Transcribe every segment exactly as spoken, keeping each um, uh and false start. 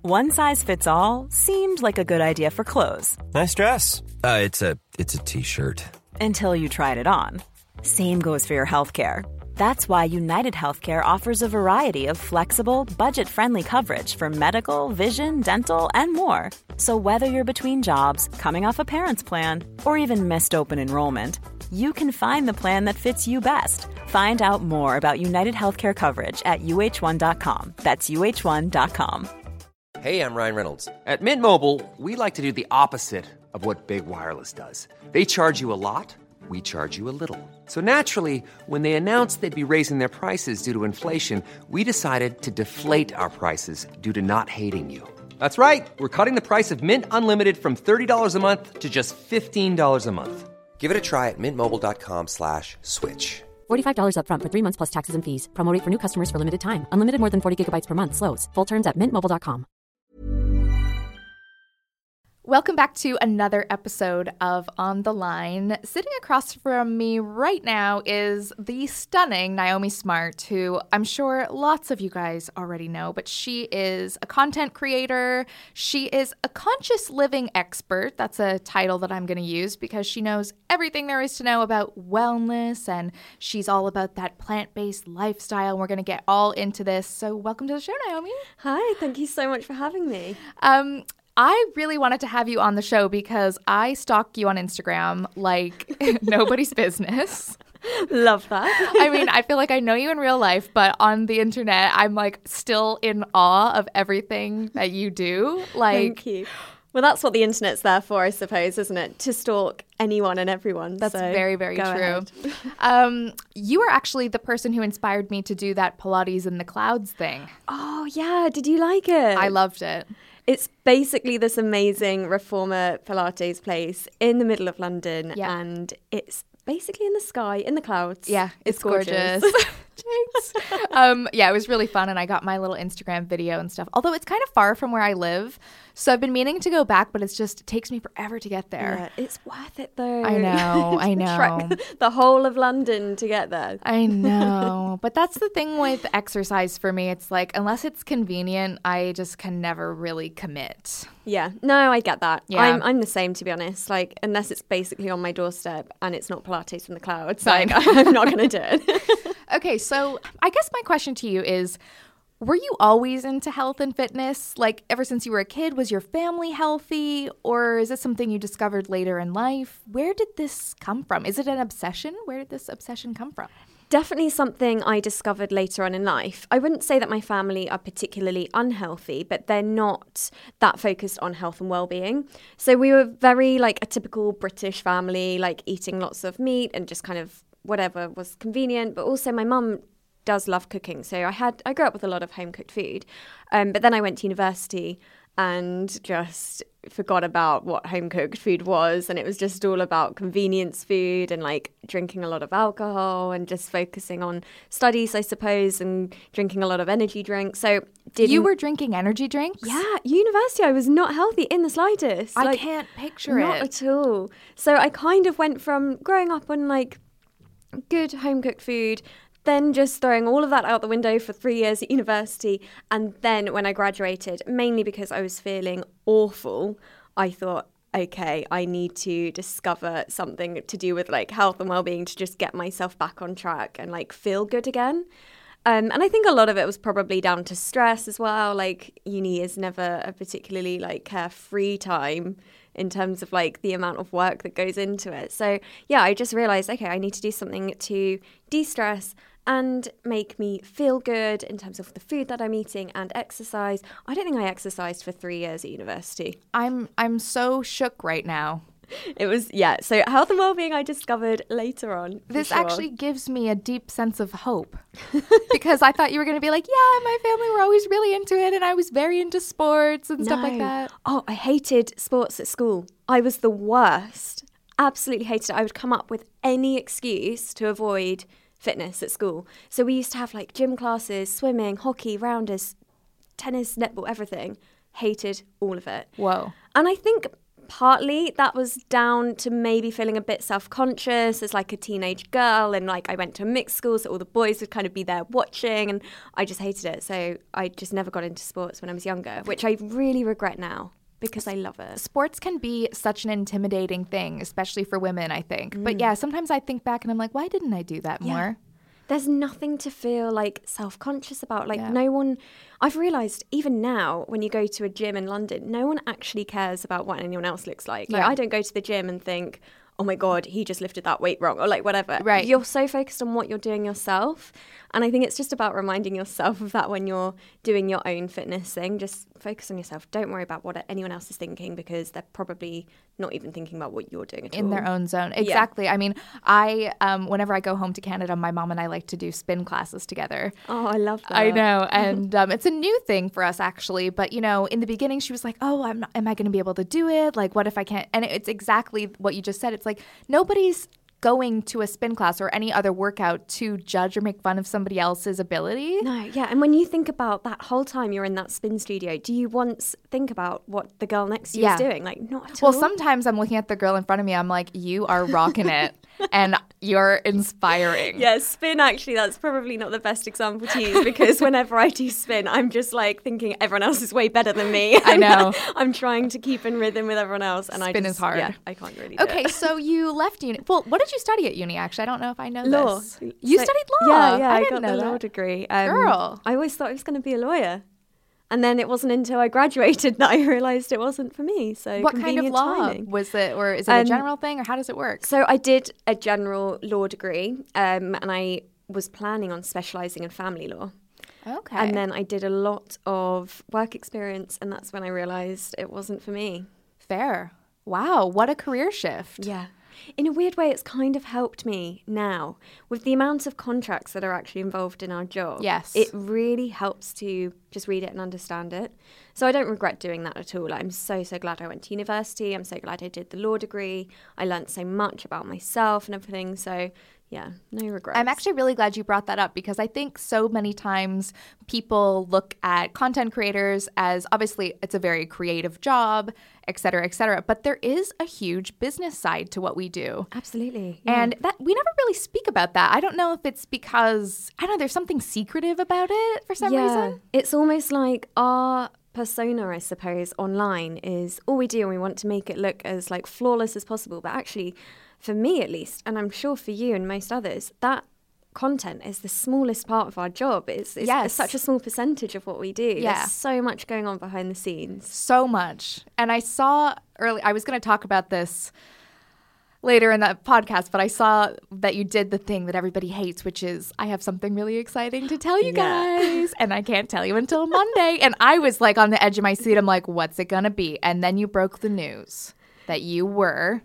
One size fits all seemed like a good idea for clothes. Nice dress. Uh, it's a it's a t-shirt. Until you tried it on. Same goes for your healthcare. That's why United Healthcare offers a variety of flexible, budget-friendly coverage for medical, vision, dental, and more. So whether you're between jobs, coming off a parent's plan, or even missed open enrollment, you can find the plan that fits you best. Find out more about United Healthcare coverage at U H one dot com. That's U H one dot com. Hey, I'm Ryan Reynolds. At Mint Mobile, we like to do the opposite of what Big Wireless does. They charge you a lot, we charge you a little. So naturally, when they announced they'd be raising their prices due to inflation, we decided to deflate our prices due to not hating you. That's right. We're cutting the price of Mint Unlimited from thirty dollars a month to just fifteen dollars a month. Give it a try at mintmobile.com slash switch. forty-five dollars up front for three months plus taxes and fees. Promo rate for new customers for limited time. Unlimited more than forty gigabytes per month. Slows full terms at mint mobile dot com. Welcome back to another episode of On the Line. Sitting across from me right now is the stunning Naomi Smart, who I'm sure lots of you guys already know, but she is a content creator. She is a conscious living expert. That's a title that I'm going to use because she knows everything there is to know about wellness, and she's all about that plant-based lifestyle. We're going to get all into this. So welcome to the show, Naomi. Hi, thank you so much for having me. Um, I really wanted to have you on the show because I stalk you on Instagram like nobody's business. Love that. I mean, I feel like I know you in real life, but on the internet, I'm like still in awe of everything that you do. Like, Thank you. Well, that's what the internet's there for, I suppose, isn't it? To stalk anyone and everyone. That's so very, very true. Ahead. um, you were actually the person who inspired me to do that Pilates in the clouds thing. Oh, yeah. Did you like it? I loved it. It's basically this amazing reformer Pilates place in the middle of London, yeah. and it's basically in the sky, in the clouds. Yeah, it's, it's gorgeous. gorgeous. um, yeah, it was really fun, and I got my little Instagram video and stuff. Although it's kind of far from where I live, so I've been meaning to go back, but it's just it takes me forever to get there. Yeah, it's worth it though. I know, I know. The whole of London to get there. I know, but that's the thing with exercise for me. It's like unless it's convenient, I just can never really commit. Yeah, no, I get that. Yeah. I'm I'm the same, to be honest. Like, unless it's basically on my doorstep and it's not Pilates in the clouds, like, I'm not going to do it. Okay, so I guess my question to you is, were you always into health and fitness? Like, ever since you were a kid, was your family healthy? Or is this something you discovered later in life? Where did this come from? Is it an obsession? Where did this obsession come from? Definitely something I discovered later on in life. I wouldn't say that my family are particularly unhealthy, but they're not that focused on health and well-being. So we were very like a typical British family, like eating lots of meat and just kind of whatever was convenient. But also my mum does love cooking. So I had I grew up with a lot of home-cooked food. Um, but then I went to university and just forgot about what home-cooked food was, and it was just all about convenience food and like drinking a lot of alcohol and just focusing on studies, I suppose, and drinking a lot of energy drinks. So didn't... You were drinking energy drinks? Yeah, university. I was not healthy in the slightest. I like, can't picture not it. Not at all. So I kind of went from growing up on like good home-cooked food, then just throwing all of that out the window for three years at university. And then when I graduated, mainly because I was feeling awful, I thought, okay, I need to discover something to do with like health and well-being to just get myself back on track and like feel good again. Um, and I think a lot of it was probably down to stress as well. Like uni is never a particularly like carefree time in terms of like the amount of work that goes into it. So yeah, I just realized, okay, I need to do something to de-stress and make me feel good in terms of the food that I'm eating and exercise. I don't think I exercised for three years at university. I'm I'm so shook right now. It was, yeah, so health and well-being I discovered later on. This sure. actually gives me a deep sense of hope because I thought you were going to be like, yeah, my family were always really into it and I was very into sports and no. stuff like that. Oh, I hated sports at school. I was the worst. Absolutely hated it. I would come up with any excuse to avoid fitness at school. So we used to have like gym classes, swimming, hockey, rounders, tennis, netball, everything. Hated all of it. Whoa. And I think partly that was down to maybe feeling a bit self-conscious as like a teenage girl, and like I went to a mixed school, so all the boys would kind of be there watching, and I just hated it. So I just never got into sports when I was younger, which I really regret now because I love it. Sports can be such an intimidating thing, especially for women, I think. Mm. But yeah, sometimes I think back and I'm like, why didn't I do that yeah. more? There's nothing to feel like self-conscious about. Like yeah. no one, I've realised even now when you go to a gym in London, no one actually cares about what anyone else looks like. Like yeah. I don't go to the gym and think, oh my God, he just lifted that weight wrong, or like whatever. Right. You're so focused on what you're doing yourself. And I think it's just about reminding yourself of that when you're doing your own fitness thing. Just focus on yourself. Don't worry about what anyone else is thinking, because they're probably not even thinking about what you're doing at all. In their own zone. Exactly. Yeah. I mean, I, um, whenever I go home to Canada, my mom and I like to do spin classes together. Oh, I love that. I know. And um, it's a new thing for us, actually. But, you know, in the beginning, she was like, oh, I'm not, am I going to be able to do it? Like, what if I can't? And it's exactly what you just said. It's like nobody's going to a spin class or any other workout to judge or make fun of somebody else's ability. No, yeah. And when you think about that whole time you're in that spin studio, do you once think about what the girl next to you yeah. is doing? Like, not at well, all. Well, sometimes I'm looking at the girl in front of me. I'm like, you are rocking it. And you're inspiring. Yeah, spin, actually, that's probably not the best example to use, because whenever I do spin, I'm just like thinking everyone else is way better than me. I know. I'm trying to keep in rhythm with everyone else. And spin I just, is hard. Yeah, I can't really do Okay, it. so you left uni. Well, what did you study at uni, actually? I don't know if I know law. this. You so, studied law? Yeah, yeah, I, I, didn't got know the that. law degree. Um, Girl. I always thought I was going to be a lawyer. And then it wasn't until I graduated that I realised it wasn't for me. So what kind of law timing. was it, or is it um, a general thing, or how does it work? So I did a general law degree, um, and I was planning on specialising in family law. Okay. And then I did a lot of work experience, and that's when I realised it wasn't for me. Fair. Wow, what a career shift. Yeah. In a weird way, it's kind of helped me now with the amount of contracts that are actually involved in our job. Yes. It really helps to just read it and understand it. So I don't regret doing that at all. I'm so, so glad I went to university. I'm so glad I did the law degree. I learned so much about myself and everything. So yeah, no regrets. I'm actually really glad you brought that up, because I think so many times people look at content creators as, obviously it's a very creative job, et cetera, et cetera. But there is a huge business side to what we do. Absolutely. Yeah. And that we never really speak about that. I don't know if it's because, I don't know, there's something secretive about it for some yeah. reason. It's almost like our persona, I suppose, online is all we do, and we want to make it look as like flawless as possible. But actually, for me at least, and I'm sure for you and most others, that content is the smallest part of our job. It's, it's, yes. it's such a small percentage of what we do. Yeah. There's so much going on behind the scenes. So much. And I saw early, I was going to talk about this later in the podcast, but I saw that you did the thing that everybody hates, which is, I have something really exciting to tell you Yeah. guys, and I can't tell you until Monday. And I was like on the edge of my seat. I'm like, what's it going to be? And then you broke the news that you were...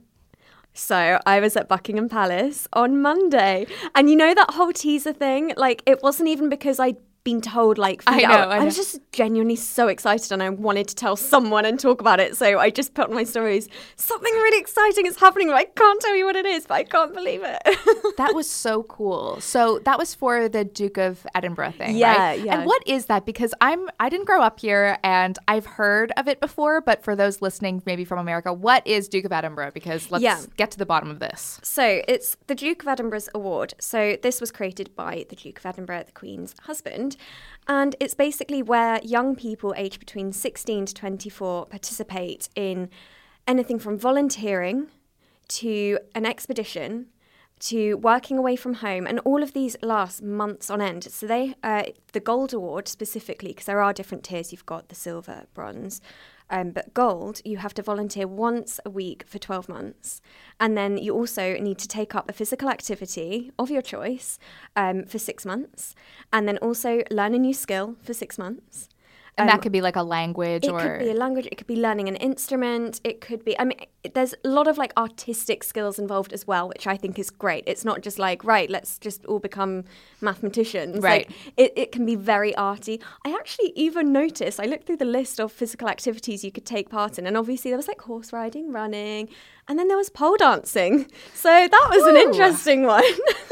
So I was at Buckingham Palace on Monday. And you know that whole teaser thing? Like, it wasn't even because I'd been told, like, I feed know, out. I I, know. was just genuinely so excited, and I wanted to tell someone and talk about it. So I just put on my stories, something really exciting is happening. I can't tell you what it is, but I can't believe it. That was so cool. So that was for the Duke of Edinburgh thing, Yeah, right? yeah. And what is that? Because I'm I didn't grow up here, and I've heard of it before, but for those listening maybe from America, what is Duke of Edinburgh? Because let's Yeah. get to the bottom of this. So it's the Duke of Edinburgh's award. So this was created by the Duke of Edinburgh, the Queen's husband. And it's basically where young people aged between sixteen to twenty-four participate in anything from volunteering to an expedition to working away from home. And all of these last months on end. So they, uh, the Gold Award specifically, because there are different tiers. You've got the silver, bronze. Um, but gold, you have to volunteer once a week for twelve months. And then you also need to take up a physical activity of your choice um, for six months. And then also learn a new skill for six months. And Um, that could be like a language It or... could be a language, it could be learning an instrument, it could be, I mean, it- there's a lot of like artistic skills involved as well, which I think is great. It's not just like, right, let's just all become mathematicians. Right. Like, it, it can be very arty. I actually even noticed, I looked through the list of physical activities you could take part in, and obviously there was like horse riding, running, and then there was pole dancing. So that was an Ooh. interesting one.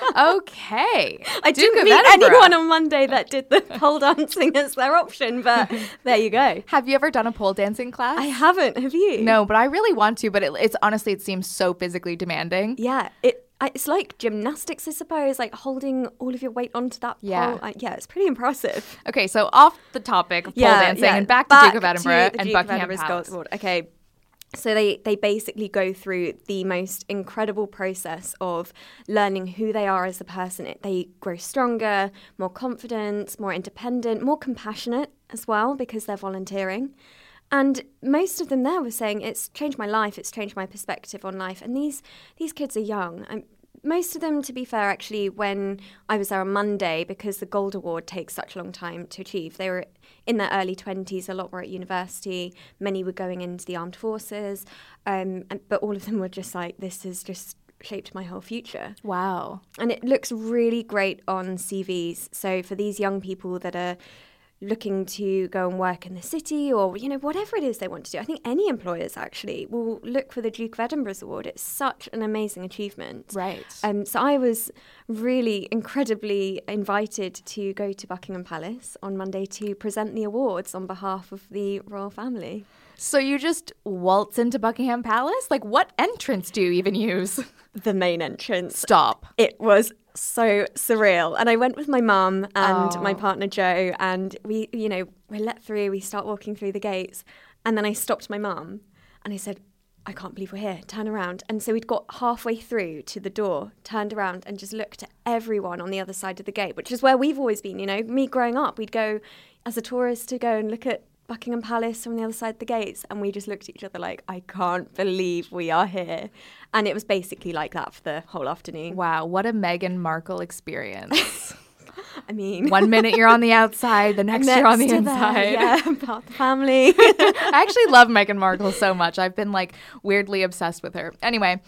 Okay. I Duke didn't of meet Edinburgh. anyone on Monday that did the pole dancing as their option, but there you go. Have you ever done a pole dancing class? I haven't. Have you? No, but I really want to, but it, it's honestly, it seems so physically demanding. Yeah, it I- it's like gymnastics, I suppose, like holding all of your weight onto that Yeah. pole. Uh, yeah, it's pretty impressive. Okay, so off the topic of pole Yeah, dancing yeah. and back, Back to Duke of Edinburgh the and Duke of Buckingham Edinburgh's Palace. Gold Award. Okay. So they, they basically go through the most incredible process of learning who they are as a person. It, they grow stronger, more confident, more independent, more compassionate as well because they're volunteering. And most of them there were saying, it's changed my life, it's changed my perspective on life. And these these kids are young. Um, most of them, to be fair, actually, when I was there on Monday, because the Gold Award takes such a long time to achieve, they were in their early twenties, a lot were at university, many were going into the armed forces, um, and, but all of them were just like, this has just shaped my whole future. Wow. And it looks really great on C Vs. So for these young people that are looking to go and work in the city or, you know, whatever it is they want to do. I think any employers actually will look for the Duke of Edinburgh's Award. It's such an amazing achievement. Right. Um, so I was really incredibly invited to go to Buckingham Palace on Monday to present the awards on behalf of the royal family. So you just waltz into Buckingham Palace? Like, what entrance do you even use? The main entrance. Stop. It was so surreal. And I went with my mum and Oh. my partner Joe, and we, you know, we're let through, we start walking through the gates. And then I stopped my mum and I said, I can't believe we're here, turn around. And so we'd got halfway through to the door, turned around and just looked at everyone on the other side of the gate, which is where we've always been, you know. Me growing up, we'd go as a tourist to go and look at Buckingham Palace from the other side of the gates, and we just looked at each other like, I can't believe we are here. And it was basically like that for the whole afternoon. Wow, what a Meghan Markle experience. I mean, One minute you're on the outside, the next, you're on the next to inside. there, yeah, about the family. I actually love Meghan Markle so much. I've been like weirdly obsessed with her. Anyway,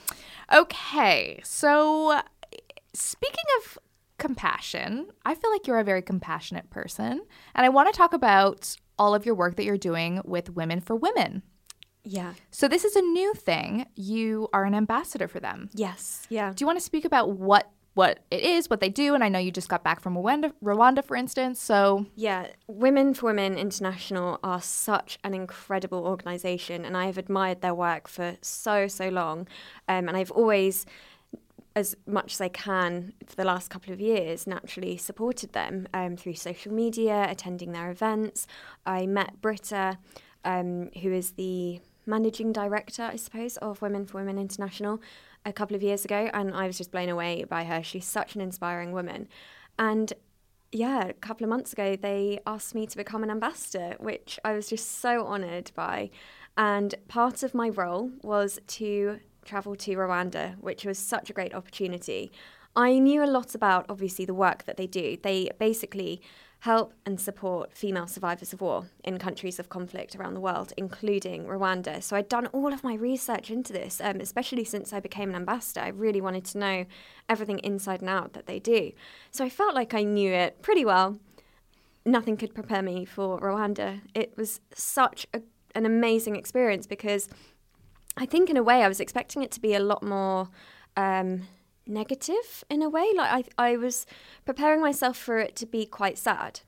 okay, so speaking of compassion, I feel like you're a very compassionate person, and I want to talk about all of your work that you're doing with Women for Women. Yeah. So this is a new thing. You are an ambassador for them. Yes. Yeah. Do you want to speak about what what it is, what they do? And I know you just got back from Rwanda, Rwanda, for instance. So Yeah, Women for Women International are such an incredible organisation, and I have admired their work for so, so long. Um, and I've always, as much as I can for the last couple of years, naturally supported them um, through social media, attending their events. I met Britta, um, who is the managing director, I suppose, of Women for Women International a couple of years ago, and I was just blown away by her. She's such an inspiring woman. And yeah, a couple of months ago, they asked me to become an ambassador, which I was just so honoured by. And part of my role was to travel to Rwanda, which was such a great opportunity. I knew a lot about, obviously, the work that they do. They basically help and support female survivors of war in countries of conflict around the world, including Rwanda. So I'd done all of my research into this, um, especially since I became an ambassador. I really wanted to know everything inside and out that they do. So I felt like I knew it pretty well. Nothing could prepare me for Rwanda. It was such a, an amazing experience because I think in a way I was expecting it to be a lot more um, negative in a way. Like I, I was preparing myself for it to be quite sad.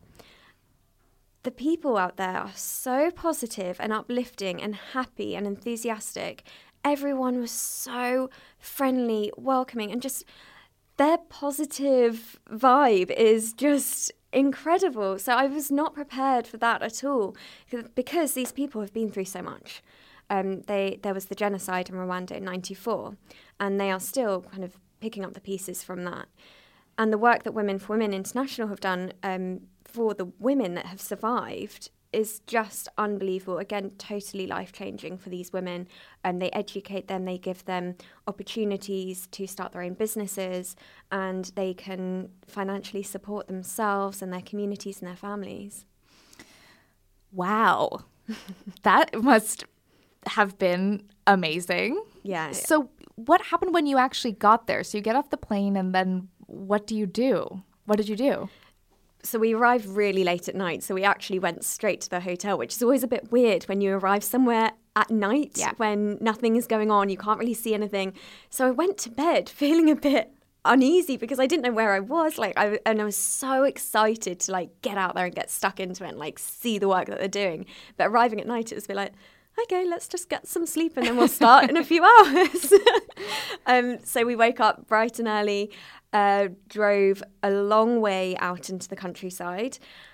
The people out there are so positive and uplifting and happy and enthusiastic. Everyone was so friendly, welcoming, and just their positive vibe is just incredible. So I was not prepared for that at all because these people have been through so much. Um, they there was the genocide in Rwanda in ninety-four, and they are still kind of picking up the pieces from that. And the work that Women for Women International have done um, for the women that have survived is just unbelievable. Again, totally life-changing for these women. And they educate them, they give them opportunities to start their own businesses, and they can financially support themselves and their communities and their families. wow, that must have been amazing. Yeah. So what happened when you actually got there? So you get off the plane and then what do you do? What did you do? So we arrived really late at night. So we actually went straight to the hotel, which is always a bit weird when you arrive somewhere at night Yeah. when nothing is going on. You can't really see anything. So I went to bed feeling a bit uneasy because I didn't know where I was. Like, I and I was so excited to like get out there and get stuck into it and like see the work that they're doing. But arriving at night, it was a bit like, okay, let's just get some sleep and then we'll start in a few hours. um, so we woke up bright and early, uh, drove a long way out into the countryside,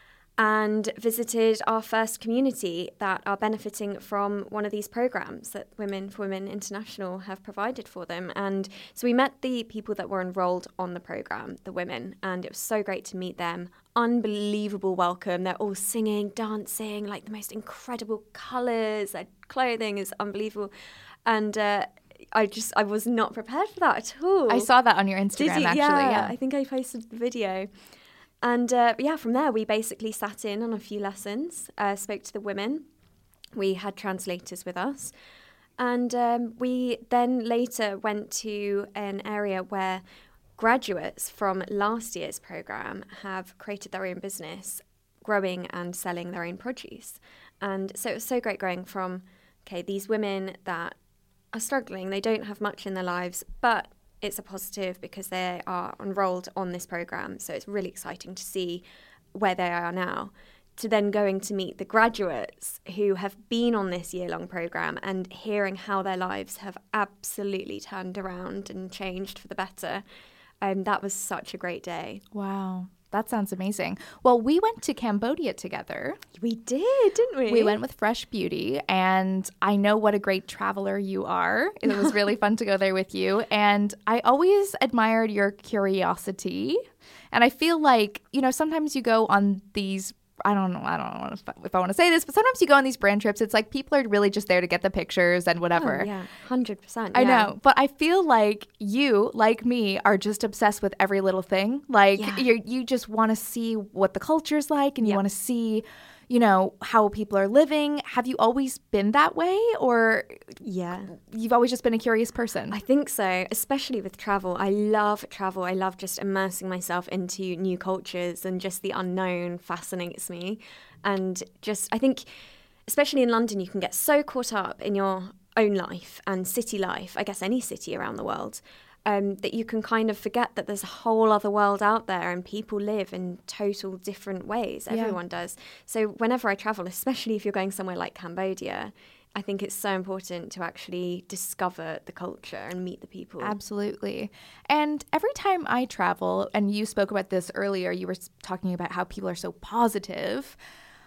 and visited our first community that are benefiting from one of these programs that Women for Women International have provided for them. And so we met the people that were enrolled on the program, the women, and it was so great to meet them. Unbelievable welcome. They're all singing, dancing, like the most incredible colours. Their clothing is unbelievable. And uh, I just, I was not prepared for that at all. I saw that on your Instagram, Did you? actually. Yeah, yeah, I think I posted the video. And uh, yeah, from there, we basically sat in on a few lessons, uh, spoke to the women. We had translators with us. And um, we then later went to an area where graduates from last year's programme have created their own business, growing and selling their own produce. And so it was so great going from, okay, these women that are struggling, they don't have much in their lives, but it's a positive because they are enrolled on this programme. So it's really exciting to see where they are now, to then going to meet the graduates who have been on this year-long programme and hearing how their lives have absolutely turned around and changed for the better. Um, that was such a great day. Wow. That sounds amazing. Well, we went to Cambodia together. We did, didn't we? We went with Fresh Beauty, and I know what a great traveler you are. It was really fun to go there with you, and I always admired your curiosity. And I feel like, you know, sometimes you go on these, I don't know, I don't know if, if I want to say this, but sometimes you go on these brand trips, it's like people are really just there to get the pictures and whatever. Oh, yeah, one hundred percent. I yeah. know, but I feel like you, like me, are just obsessed with every little thing. Like, Yeah. you you just want to see what the culture's like, and you Yeah. want to see, you know, how people are living. Have you always been that way, or Yeah. you've always just been a curious person? I think so, especially with travel. I love travel. I love just immersing myself into new cultures, and just the unknown fascinates me. And just, I think, especially in London, you can get so caught up in your own life and city life, I guess any city around the world, um, that you can kind of forget that there's a whole other world out there and people live in total different ways. Yeah. Everyone does. So whenever I travel, especially if you're going somewhere like Cambodia, I think it's so important to actually discover the culture and meet the people. Absolutely. And every time I travel, and you spoke about this earlier, you were talking about how people are so positive.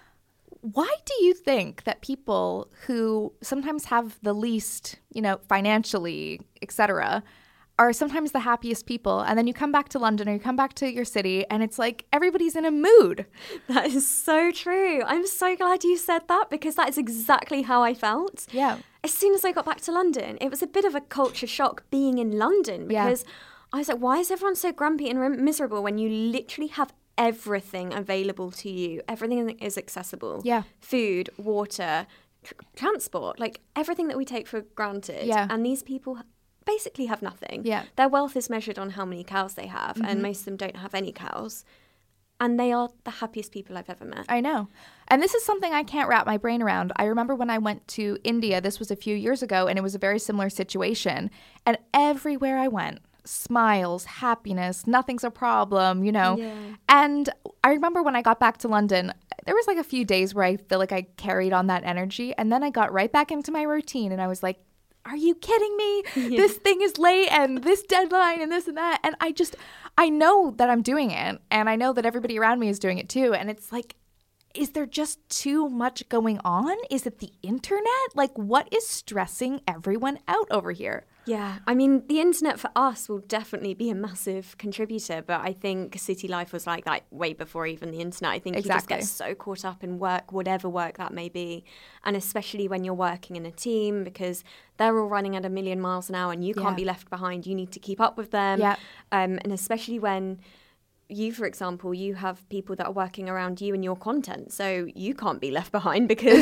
Why do you think that people who sometimes have the least, you know, financially, et cetera, are sometimes the happiest people, and then you come back to London or you come back to your city and it's like everybody's in a mood? That is so true. I'm so glad you said that, because that is exactly how I felt. Yeah. As soon as I got back to London, it was a bit of a culture shock being in London, because yeah. I was like, why is everyone so grumpy and miserable when you literally have everything available to you? Everything is accessible. Yeah. Food, water, tr- transport, like everything that we take for granted. Yeah. And these people basically have nothing. Yeah. Their wealth is measured on how many cows they have, mm-hmm. and most of them don't have any cows. And they are the happiest people I've ever met. I know. And this is something I can't wrap my brain around. I remember when I went to India, this was a few years ago, and it was a very similar situation. And everywhere I went, smiles, happiness, nothing's a problem, you know. Yeah. And I remember when I got back to London, there was like a few days where I feel like I carried on that energy. And then I got right back into my routine, and I was like, are you kidding me? Yeah. This thing is late, and this deadline and this and that. And I just, I know that I'm doing it, and I know that everybody around me is doing it too. And it's like, is there just too much going on? Is it the internet? Like, what is stressing everyone out over here? Yeah, I mean, the internet for us will definitely be a massive contributor, but I think city life was like that way before even the internet. I think exactly. you just get so caught up in work, whatever work that may be, and especially when you're working in a team, because they're all running at a million miles an hour and you can't yeah. be left behind. You need to keep up with them. Yeah. Um, and especially when you, for example, you have people that are working around you and your content, so you can't be left behind because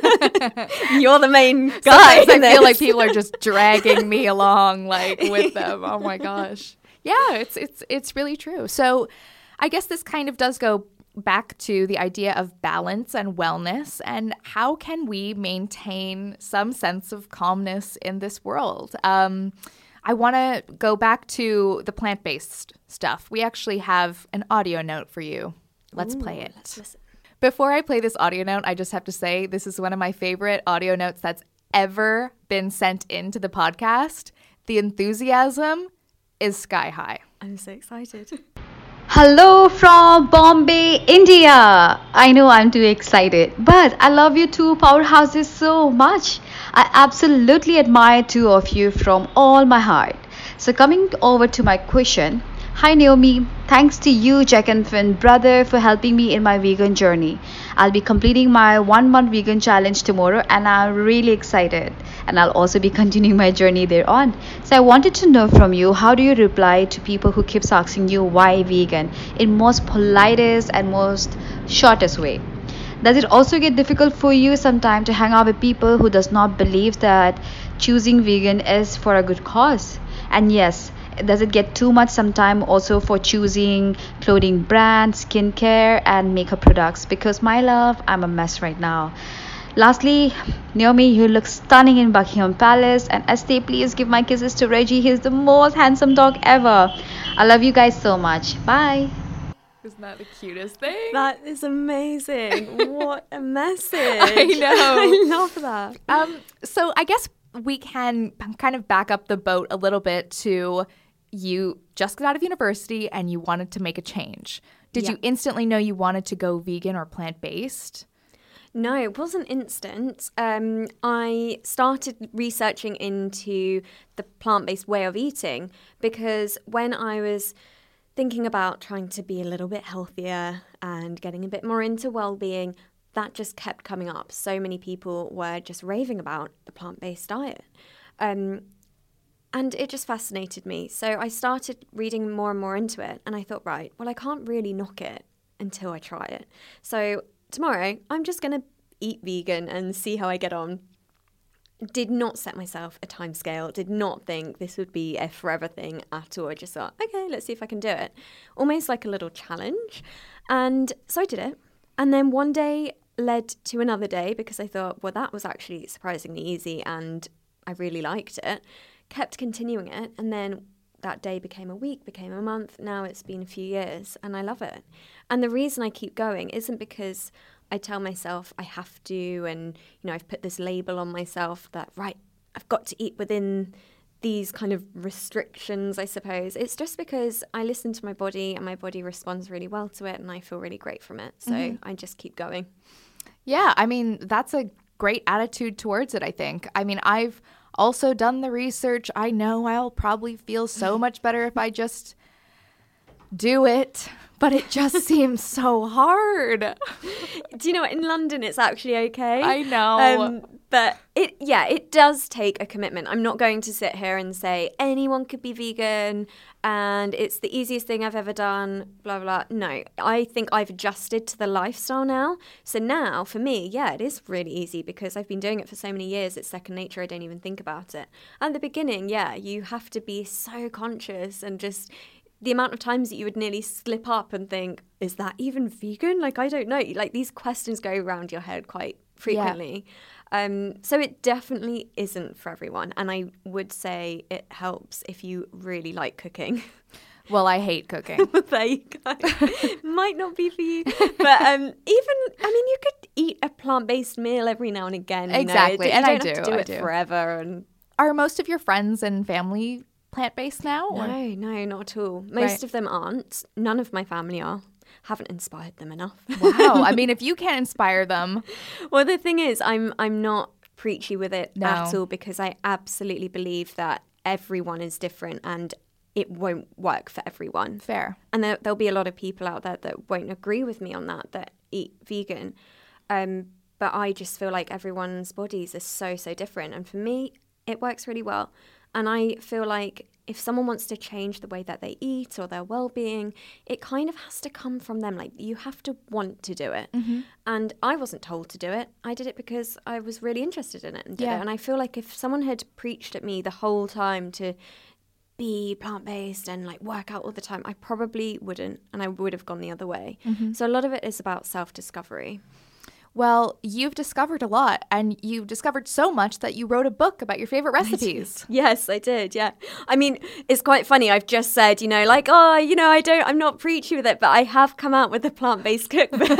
you're the main guy. Sometimes I this. feel like people are just dragging me along, like, with them. Oh my gosh. Yeah, it's it's it's really true. So I guess this kind of does go back to the idea of balance and wellness, and how can we maintain some sense of calmness in this world? Um, I want to go back to the plant-based stuff. We actually have an audio note for you. Let's Ooh, play it. Let's listen. Before I play this audio note, I just have to say this is one of my favorite audio notes that's ever been sent into the podcast. The enthusiasm is sky high. I'm so excited. Hello from Bombay, India. I know I'm too excited, but I love you two powerhouses so much. I absolutely admire two of you from all my heart. So coming over to my question. Hi Naomi, thanks to you, Jack and Finn brother, for helping me in my vegan journey. I'll be completing my one month vegan challenge tomorrow and I'm really excited. And I'll also be continuing my journey thereon. So I wanted to know from you, how do you reply to people who keeps asking you why vegan in most politest and most shortest way? Does it also get difficult for you sometimes to hang out with people who does not believe that choosing vegan is for a good cause? And yes, does it get too much sometime also for choosing clothing brands, skincare and makeup products? Because my love, I'm a mess right now. Lastly, Naomi, you look stunning in Buckingham Palace, and Estee, please give my kisses to Reggie. He's the most handsome dog ever. I love you guys so much. Bye. Isn't that the cutest thing? That is amazing. What a message. I know. I love that. Um, so I guess we can kind of back up the boat a little bit to you just got out of university and you wanted to make a change. Did yeah. you instantly know you wanted to go vegan or plant-based? No, it wasn't instant. Um, I started researching into the plant-based way of eating because when I was thinking about trying to be a little bit healthier and getting a bit more into well-being, that just kept coming up. So many people were just raving about the plant-based diet. Um, and it just fascinated me. So I started reading more and more into it. And I thought, right, well, I can't really knock it until I try it. So tomorrow, I'm just going to eat vegan and see how I get on. Did not set myself a time scale, did not think this would be a forever thing at all. I just thought, okay, let's see if I can do it. Almost like a little challenge. And so I did it. And then one day led to another day because I thought, well, that was actually surprisingly easy and I really liked it. Kept continuing it. And then that day became a week, became a month. Now it's been a few years and I love it. And the reason I keep going isn't because I tell myself I have to and, you know, I've put this label on myself that, right, I've got to eat within these kind of restrictions, I suppose. It's just because I listen to my body and my body responds really well to it and I feel really great from it. So mm-hmm. I just keep going. Yeah, I mean, that's a great attitude towards it, I think. I mean, I've also done the research. I know I'll probably feel so much better if I just do it, but it just seems so hard. Do you know what? In London, it's actually okay. I know. Um, but it, yeah, it does take a commitment. I'm not going to sit here and say anyone could be vegan and it's the easiest thing I've ever done, blah, blah. No, I think I've adjusted to the lifestyle now. So now for me, yeah, it is really easy because I've been doing it for so many years. It's second nature. I don't even think about it. At the beginning, yeah, you have to be so conscious and just the amount of times that you would nearly slip up and think, is that even vegan? Like, I don't know. Like, these questions go around your head quite frequently. Yeah. Um, so it definitely isn't for everyone. And I would say it helps if you really like cooking. Well, I hate cooking. There you go. Might not be for you. But um, even, I mean, you could eat a plant-based meal every now and again. You exactly. know? And you I don't do. have to do I it do. forever. And are most of your friends and family plant-based now? Or? No, no, not at all. Most right. of them aren't. None of my family are. Haven't inspired them enough. Wow. I mean, if you can't inspire them. Well, the thing is, I'm I'm not preachy with it no. at all because I absolutely believe that everyone is different and it won't work for everyone. Fair. And there, there'll be a lot of people out there that won't agree with me on that, that eat vegan. Um, but I just feel like everyone's bodies are so, so different. And for me, it works really well. And I feel like if someone wants to change the way that they eat or their well-being, it kind of has to come from them. Like, you have to want to do it. Mm-hmm. And I wasn't told to do it. I did it because I was really interested in it and did yeah. it. And I feel like if someone had preached at me the whole time to be plant-based and like work out all the time, I probably wouldn't. And I would have gone the other way. Mm-hmm. So a lot of it is about self-discovery. Well, you've discovered a lot, and you've discovered so much that you wrote a book about your favorite recipes. Yes, I did. Yeah. I mean, it's quite funny. I've just said, you know, like, oh, you know, I don't, I'm not preachy with it, but I have come out with a plant-based cookbook.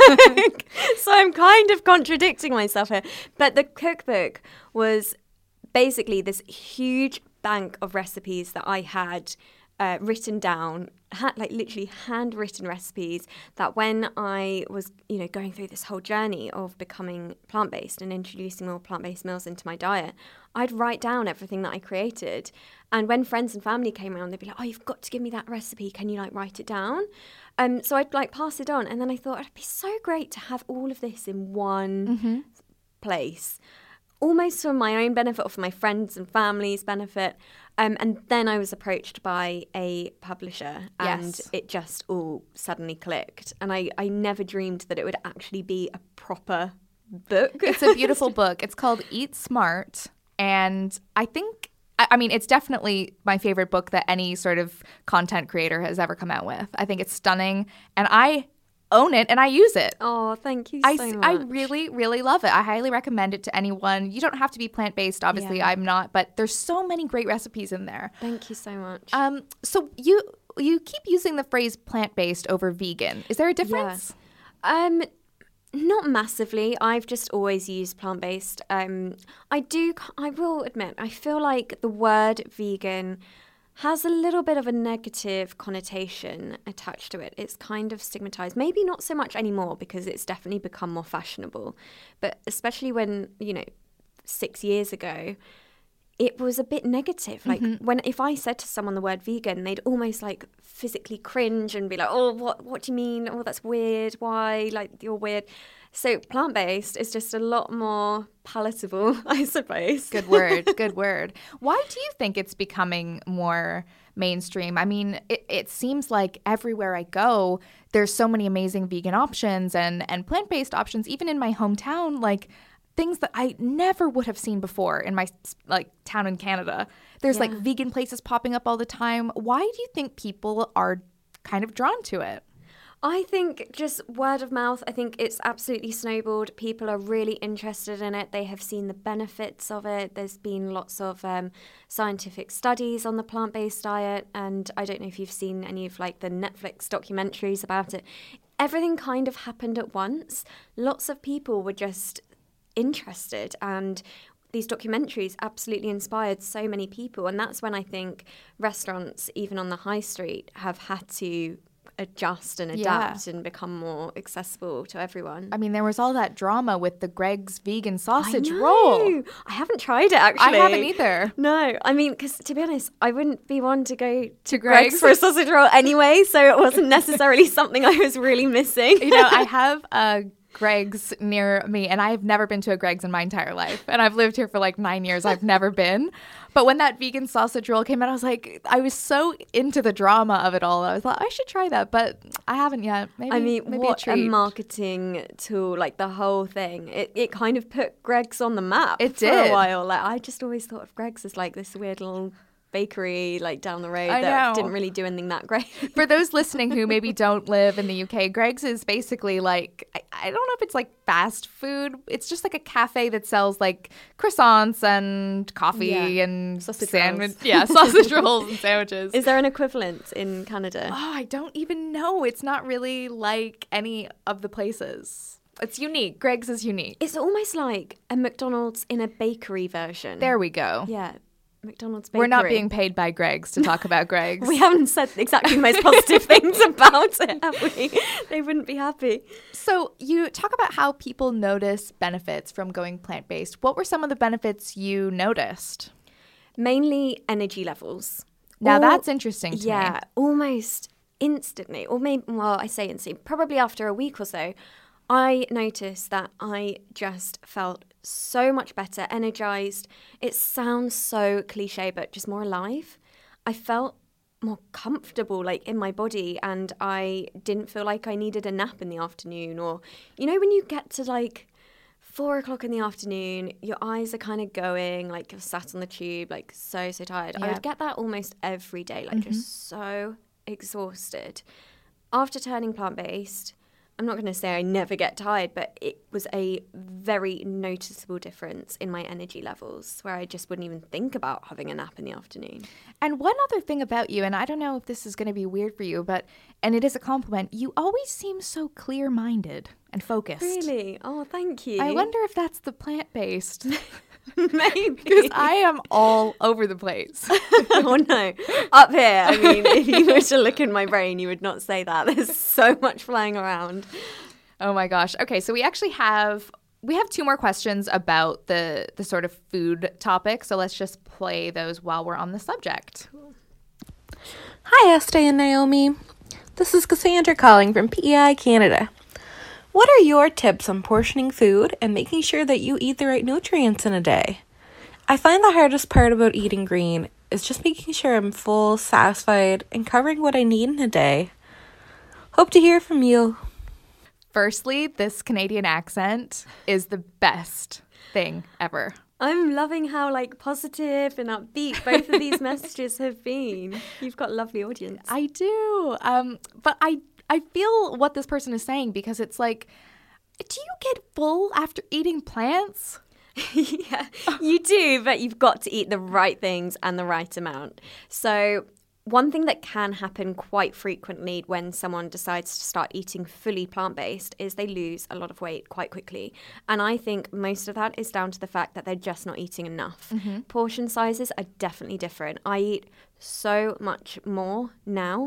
So I'm kind of contradicting myself here. But the cookbook was basically this huge bank of recipes that I had uh, written down, had, like literally handwritten recipes that when I was, you know, going through this whole journey of becoming plant-based and introducing more plant-based meals into my diet, I'd write down everything that I created. And when friends and family came around, they'd be like, oh, you've got to give me that recipe. Can you like write it down? Um, so I'd like pass it on. And then I thought it'd be so great to have all of this in one mm-hmm. place, almost for my own benefit or for my friends and family's benefit. Um, and then I was approached by a publisher and yes. it just all suddenly clicked. And I, I never dreamed that it would actually be a proper book. It's a beautiful book. It's called Eat Smart. And I think, I, I mean, it's definitely my favorite book that any sort of content creator has ever come out with. I think it's stunning. And I own it and I use it. Oh, thank you I, so much. I really, really love it. I highly recommend it to anyone. You don't have to be plant-based. Obviously, Yeah. I'm not, but there's so many great recipes in there. Thank you so much. Um, so you you keep using the phrase plant-based over vegan. Is there a difference? Yeah. Um, not massively. I've just always used plant-based. Um, I do, I will admit, I feel like the word vegan has a little bit of a negative connotation attached to it. It's kind of stigmatized. Maybe not so much anymore because it's definitely become more fashionable. But especially when, you know, six years ago, it was a bit negative. Like mm-hmm. when if I said to someone the word vegan, they'd almost like physically cringe and be like, oh, what, what do you mean? Oh, that's weird. Why? Like, you're weird. So plant-based is just a lot more palatable, I suppose. Good word. Good word. Why do you think it's becoming more mainstream? I mean, it, it seems like everywhere I go, there's so many amazing vegan options and, and plant-based options, even in my hometown, like things that I never would have seen before in my like town in Canada. There's yeah. like vegan places popping up all the time. Why do you think people are kind of drawn to it? I think just word of mouth. I think it's absolutely snowballed. People are really interested in it. They have seen the benefits of it. There's been lots of um, scientific studies on the plant-based diet. And I don't know if you've seen any of like the Netflix documentaries about it. Everything kind of happened at once. Lots of people were just interested, and these documentaries absolutely inspired so many people. And that's when I think restaurants, even on the high street, have had to adjust and adapt yeah. and become more accessible to everyone. I mean, there was all that drama with the Greggs vegan sausage I know. roll. I haven't tried it, actually. I haven't either. No, I mean, because to be honest, I wouldn't be one to go to, to Greggs. Greggs for a sausage roll anyway, so it wasn't necessarily something I was really missing. You know, I have a Greggs near me, and I've never been to a Greggs in my entire life. And I've lived here for like nine years. I've never been. But when that vegan sausage roll came out, I was like, I was so into the drama of it all. I was like, I should try that, but I haven't yet. Maybe, I mean, maybe what a, a treat. marketing tool, like the whole thing. It it kind of put Greggs on the map it for did. a while. Like, I just always thought of Greggs as like this weird little bakery like down the road I that know. didn't really do anything that great. For those listening who maybe don't live in the U K, Greggs is basically like, I, I don't know if it's like fast food. It's just like a cafe that sells like croissants and coffee Yeah. and Sausage sandwich. rolls. Yeah, sausage rolls and sandwiches. Is there an equivalent in Canada? Oh, I don't even know. It's not really like any of the places. It's unique. Greggs is unique. It's almost like a McDonald's in a bakery version. There we go. Yeah. McDonald's bakery. We're not being paid by Greggs to talk about Greggs. We haven't said exactly the most positive things about it, have we? They wouldn't be happy. So you talk about how people notice benefits from going plant-based. What were some of the benefits you noticed? Mainly energy levels. Now Or- that's interesting to yeah, me. almost instantly. Or maybe, well, I say instantly, probably after a week or so, I noticed that I just felt so much better, energized. It sounds so cliche, but just more alive. I felt more comfortable, like in my body, and I didn't feel like I needed a nap in the afternoon. Or, you know, when you get to like four o'clock in the afternoon, your eyes are kind of going, like you're sat on the tube, like so, so tired. I Yeah. would get that almost every day, like Mm-hmm. just so exhausted. After turning plant-based, I'm not going to say I never get tired, but it was a very noticeable difference in my energy levels where I just wouldn't even think about having a nap in the afternoon. And one other thing about you, and I don't know if this is going to be weird for you, but, and it is a compliment, you always seem so clear-minded and focused. Really? Oh, thank you. I wonder if that's the plant-based. Maybe. Because I am all over the place. Oh, no. Up here, I mean, if you were to look in my brain, you would not say that. There's so much flying around. Oh, my gosh. Okay, so we actually have... We have two more questions about the, the sort of food topic, so let's just play those while we're on the subject. Hi, Estee and Naomi. This is Cassandra calling from P E I Canada. What are your tips on portioning food and making sure that you eat the right nutrients in a day? I find the hardest part about eating green is just making sure I'm full, satisfied, and covering what I need in a day. Hope to hear from you. Firstly, this Canadian accent is the best thing ever. I'm loving how like positive and upbeat both of these messages have been. You've got a lovely audience. I do. Um, but I I feel what this person is saying because it's like, do you get full after eating plants? Yeah, you do, but you've got to eat the right things and the right amount. So one thing that can happen quite frequently when someone decides to start eating fully plant-based is they lose a lot of weight quite quickly. And I think most of that is down to the fact that they're just not eating enough. Mm-hmm. Portion sizes are definitely different. I eat so much more now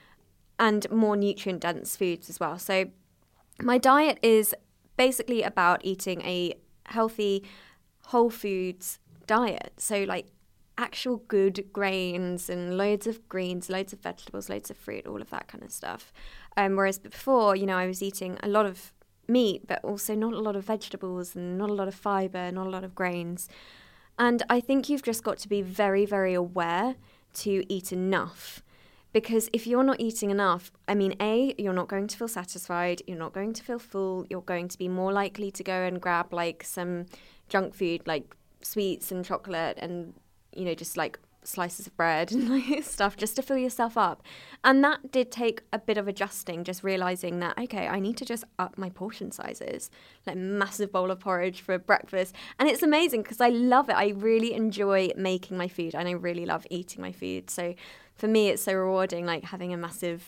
and more nutrient-dense foods as well. So my diet is basically about eating a healthy, whole foods diet. So like actual good grains and loads of greens, loads of vegetables, loads of fruit, all of that kind of stuff. Um, whereas before, you know, I was eating a lot of meat, but also not a lot of vegetables and not a lot of fibre, not a lot of grains. And I think you've just got to be very, very aware to eat enough. Because if you're not eating enough, I mean, A, you're not going to feel satisfied, you're not going to feel full, you're going to be more likely to go and grab like some junk food like sweets and chocolate and, you know, just like slices of bread and like stuff just to fill yourself up. And that did take a bit of adjusting, just realising that, okay, I need to just up my portion sizes, like massive bowl of porridge for breakfast. And it's amazing because I love it. I really enjoy making my food and I really love eating my food. So for me, it's so rewarding, like having a massive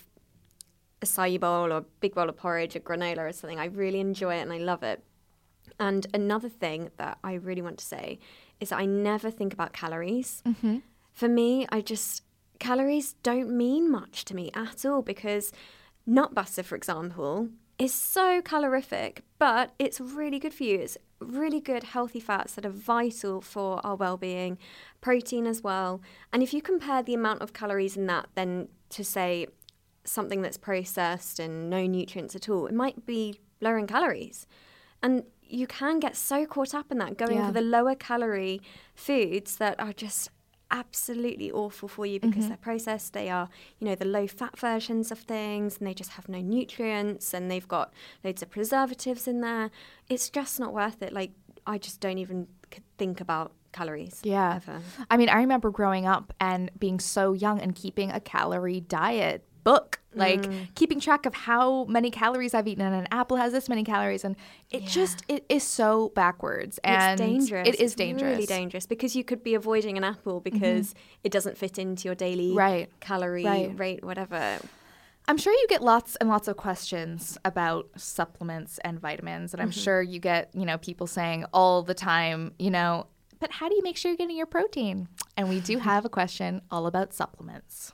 acai bowl or big bowl of porridge or granola or something. I really enjoy it and I love it. And another thing that I really want to say is that I never think about calories. Mm-hmm. For me, I just, calories don't mean much to me at all because nut butter, for example, is so calorific, but it's really good for you. It's really good, healthy fats that are vital for our well-being, protein as well. And if you compare the amount of calories in that then to, say, something that's processed and no nutrients at all, it might be lower in calories. And you can get so caught up in that, going yeah. for the lower calorie foods that are just absolutely awful for you because mm-hmm. they're processed. They are, you know, the low fat versions of things and they just have no nutrients and they've got loads of preservatives in there. It's just not worth it. Like, I just don't even think about calories. Yeah. Ever. I mean, I remember growing up and being so young and keeping a calorie diet book, like mm. keeping track of how many calories I've eaten, and an apple has this many calories, and it yeah. just it is so backwards and it's dangerous. It is it's dangerous, really dangerous because you could be avoiding an apple because mm-hmm. it doesn't fit into your daily right. calorie right. rate, whatever. I'm sure you get lots and lots of questions about supplements and vitamins, and I'm mm-hmm. sure you get, you know, people saying all the time, you know, but how do you make sure you're getting your protein? And we do have a question all about supplements.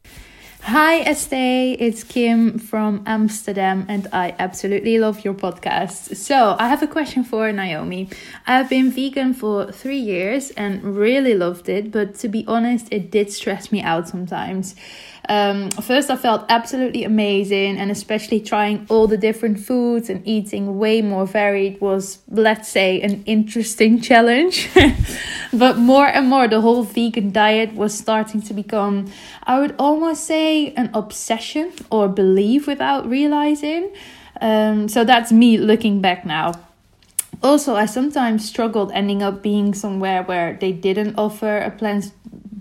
Hi Estee, it's Kim from Amsterdam and I absolutely love your podcast. So I have a question for Naomi. I've been vegan for three years and really loved it, but to be honest, it did stress me out sometimes. Um, first, I felt absolutely amazing, and especially trying all the different foods and eating way more varied was, let's say, an interesting challenge. But more and more, the whole vegan diet was starting to become, I would almost say, an obsession or belief without realizing. Um, so that's me looking back now. Also, I sometimes struggled ending up being somewhere where they didn't offer a plant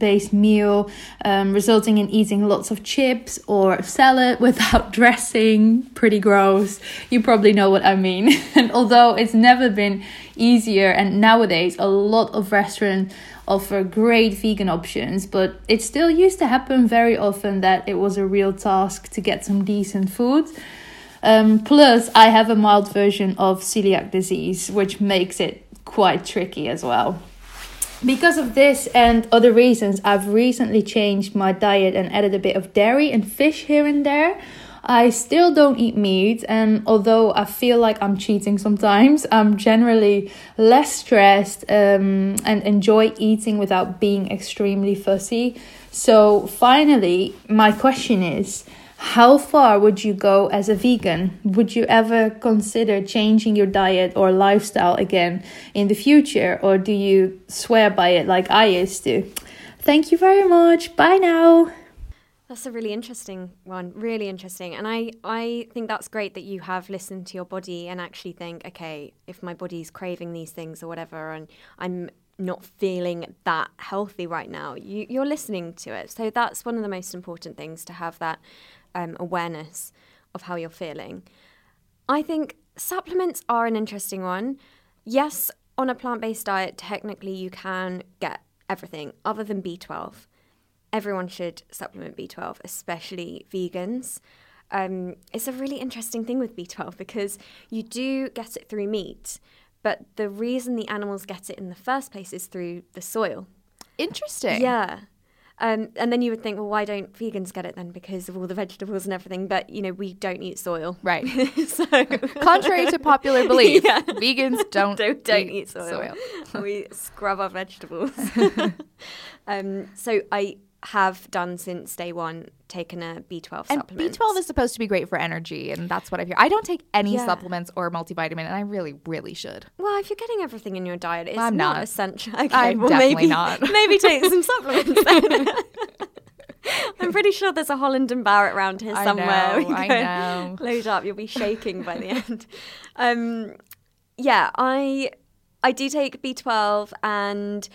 plant-based meal, um, resulting in eating lots of chips or salad without dressing. Pretty gross. You probably know what I mean. And although it's never been easier, and nowadays a lot of restaurants offer great vegan options, but it still used to happen very often that it was a real task to get some decent food. Um, plus, I have a mild version of celiac disease, which makes it quite tricky as well. Because of this and other reasons, I've recently changed my diet and added a bit of dairy and fish here and there. I still don't eat meat, and although I feel like I'm cheating sometimes, I'm generally less stressed um, and enjoy eating without being extremely fussy. So finally, my question is, how far would you go as a vegan? Would you ever consider changing your diet or lifestyle again in the future, or do you swear by it like I used to? Thank you very much. Bye now. That's a really interesting one, really interesting. And I, I think that's great that you have listened to your body and actually think, okay, if my body's craving these things or whatever, and I'm not feeling that healthy right now, you, you're listening to it. So that's one of the most important things, to have that um, awareness of how you're feeling. I think supplements are an interesting one. Yes, on a plant-based diet, technically you can get everything other than B twelve. Everyone should supplement B twelve, especially vegans. Um, it's a really interesting thing with B twelve because you do get it through meat, but the reason the animals get it in the first place is through the soil. Interesting. Yeah. Um, and then you would think, well, why don't vegans get it then? Because of all the vegetables and everything. But, you know, we don't eat soil. Right. So, contrary to popular belief, yeah. vegans don't, don't, don't eat, eat soil. soil. We scrub our vegetables. um, so I have done since day one taken a B twelve and supplement. B twelve is supposed to be great for energy, and that's what I hear. I don't take any Yeah. supplements or multivitamin, and I really, really should. Well, if you're getting everything in your diet, it's I'm not, not. essential. Okay, I'm well, definitely maybe, not. maybe take some supplements then. I'm pretty sure there's a Holland and Barrett around here I somewhere. know, We I go know. Load up, you'll be shaking by the end. Um, yeah, I I do take B twelve and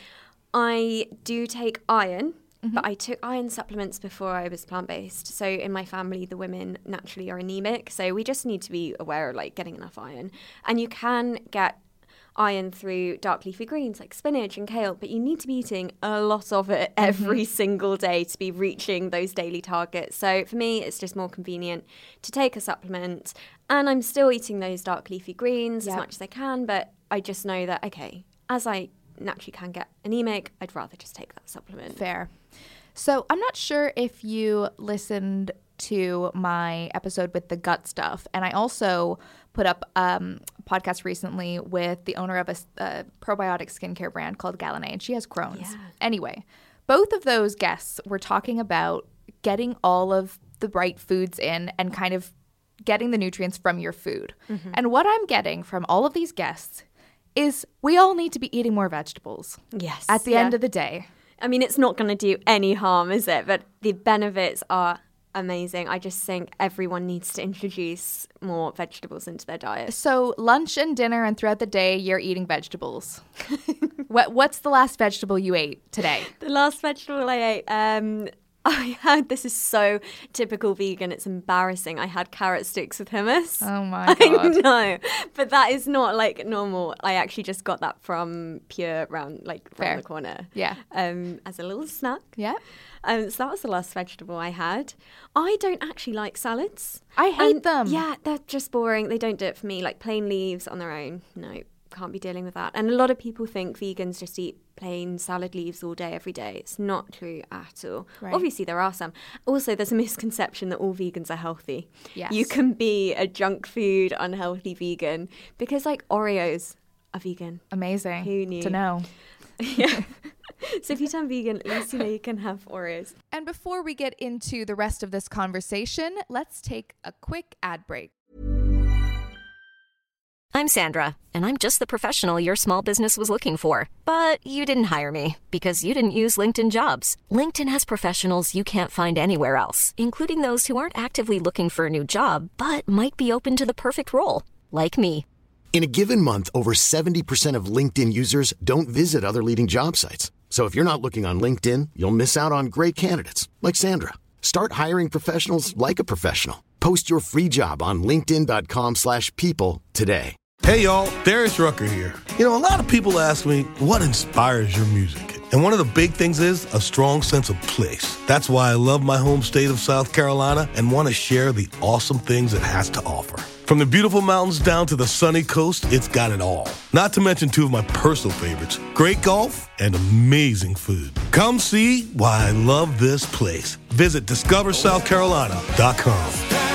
I do take iron. Mm-hmm. But I took iron supplements before I was plant-based. So in my family, the women naturally are anemic. So we just need to be aware of like getting enough iron. And you can get iron through dark leafy greens like spinach and kale, but you need to be eating a lot of it every mm-hmm. single day to be reaching those daily targets. So for me, it's just more convenient to take a supplement. And I'm still eating those dark leafy greens yep. as much as I can. But I just know that, okay, as I naturally can get anemic, I'd rather just take that supplement. Fair. So I'm not sure if you listened to my episode with the gut stuff, and I also put up um, a podcast recently with the owner of a, a probiotic skincare brand called Galanay, and she has Crohn's. Yeah. Anyway, both of those guests were talking about getting all of the right foods in and kind of getting the nutrients from your food. Mm-hmm. And what I'm getting from all of these guests is we all need to be eating more vegetables. Yes. At the yeah. end of the day. I mean, it's not going to do any harm, is it? But the benefits are amazing. I just think everyone needs to introduce more vegetables into their diet. So lunch and dinner and throughout the day, you're eating vegetables. what What's the last vegetable you ate today? The last vegetable I ate, um, I had, this is so typical vegan, it's embarrassing. I had carrot sticks with hummus. Oh my God. I know, but that is not like normal. I actually just got that from Pure round, like Fair. round the corner. Yeah. Um, as a little snack. Yeah. Um, so that was the last vegetable I had. I don't actually like salads. I hate and them. Yeah, they're just boring. They don't do it for me. Like plain leaves on their own. No, can't be dealing with that. And a lot of people think vegans just eat plain salad leaves all day, every day. It's not true at all. Right. Obviously, there are some. Also, there's a misconception that all vegans are healthy. Yes. You can be a junk food, unhealthy vegan because, like, Oreos are vegan. Amazing. Who knew? To know. Yeah. So if you turn vegan, at least you know you can have Oreos. And before we get into the rest of this conversation, let's take a quick ad break. I'm Sandra, and I'm just the professional your small business was looking for. But you didn't hire me because you didn't use LinkedIn Jobs. LinkedIn has professionals you can't find anywhere else, including those who aren't actively looking for a new job, but might be open to the perfect role, like me. In a given month, over seventy percent of LinkedIn users don't visit other leading job sites. So if you're not looking on LinkedIn, you'll miss out on great candidates like Sandra. Start hiring professionals like a professional. Post your free job on linkedin dot com slash people today. Hey y'all, Darius Rucker here. You know, a lot of people ask me, what inspires your music? And one of the big things is a strong sense of place. That's why I love my home state of South Carolina and want to share the awesome things it has to offer. From the beautiful mountains down to the sunny coast, it's got it all. Not to mention two of my personal favorites, great golf and amazing food. Come see why I love this place. Visit discover south carolina dot com.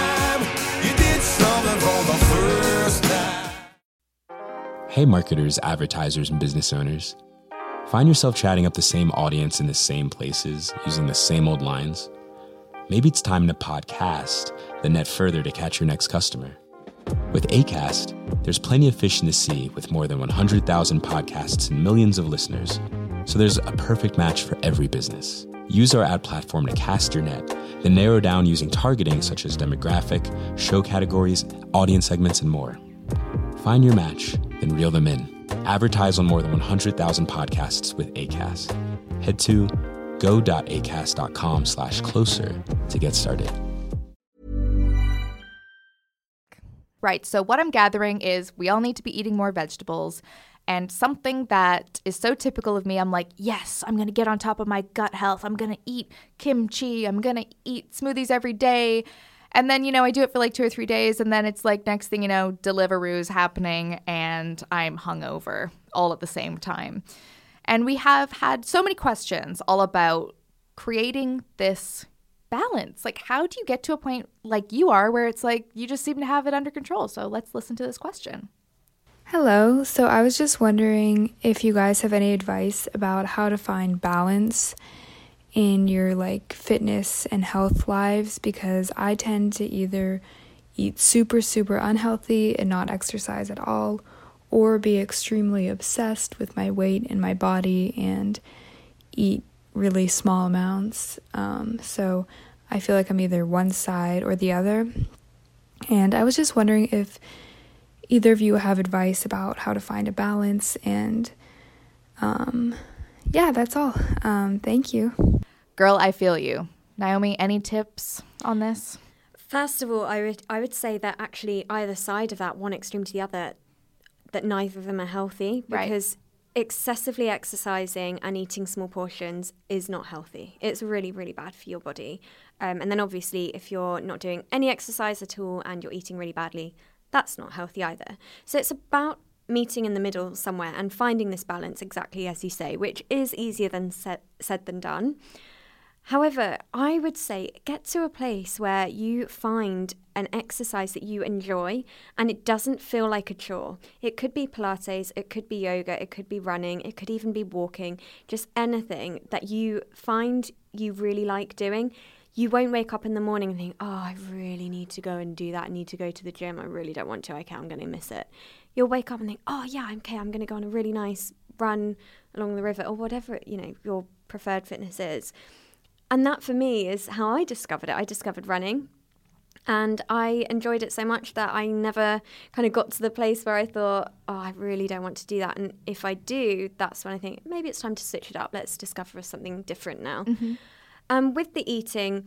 Hey marketers, advertisers, and business owners. Find yourself chatting up the same audience in the same places, using the same old lines? Maybe it's time to podcast, then net further to catch your next customer. With Acast, there's plenty of fish in the sea with more than one hundred thousand podcasts and millions of listeners. So there's a perfect match for every business. Use our ad platform to cast your net, then narrow down using targeting such as demographic, show categories, audience segments, and more. Find your match, then reel them in. Advertise on more than one hundred thousand podcasts with Acast. Head to go.acast.com slash closer to get started. Right, so what I'm gathering is we all need to be eating more vegetables. And something that is so typical of me, I'm like, yes, I'm going to get on top of my gut health. I'm going to eat kimchi. I'm going to eat smoothies every day. And then, you know, I do it for like two or three days. And then it's like next thing you know, Deliveroo's happening and I'm hungover all at the same time. And we have had so many questions all about creating this balance. Like, how do you get to a point like you are where it's like you just seem to have it under control? So let's listen to this question. Hello. So I was just wondering if you guys have any advice about how to find balance in your like fitness and health lives, because I tend to either eat super, super unhealthy and not exercise at all, or be extremely obsessed with my weight and my body and eat really small amounts. Um, so I feel like I'm either one side or the other. And I was just wondering if either of you have advice about how to find a balance. And um, yeah, that's all. Um, thank you. Girl, I feel you. Naomi, any tips on this? First of all, I would I would say that actually either side of that, one extreme to the other, that neither of them are healthy, because right. excessively exercising and eating small portions is not healthy. It's really, really bad for your body. Um, and then obviously if you're not doing any exercise at all and you're eating really badly, that's not healthy either. So it's about meeting in the middle somewhere and finding this balance, exactly as you say, which is easier than said, said than done. However, I would say get to a place where you find an exercise that you enjoy and it doesn't feel like a chore. It could be Pilates, it could be yoga, it could be running, it could even be walking, just anything that you find you really like doing. You won't wake up in the morning and think, oh, I really need to go and do that. I need to go to the gym. I really don't want to. Okay, I'm going to miss it. You'll wake up and think, oh, yeah, okay, I'm going to go on a really nice run along the river or whatever, you know, your preferred fitness is. And that for me is how I discovered it. I discovered running and I enjoyed it so much that I never kind of got to the place where I thought, oh, I really don't want to do that. And if I do, that's when I think maybe it's time to switch it up. Let's discover something different now. Mm-hmm. Um, with the eating,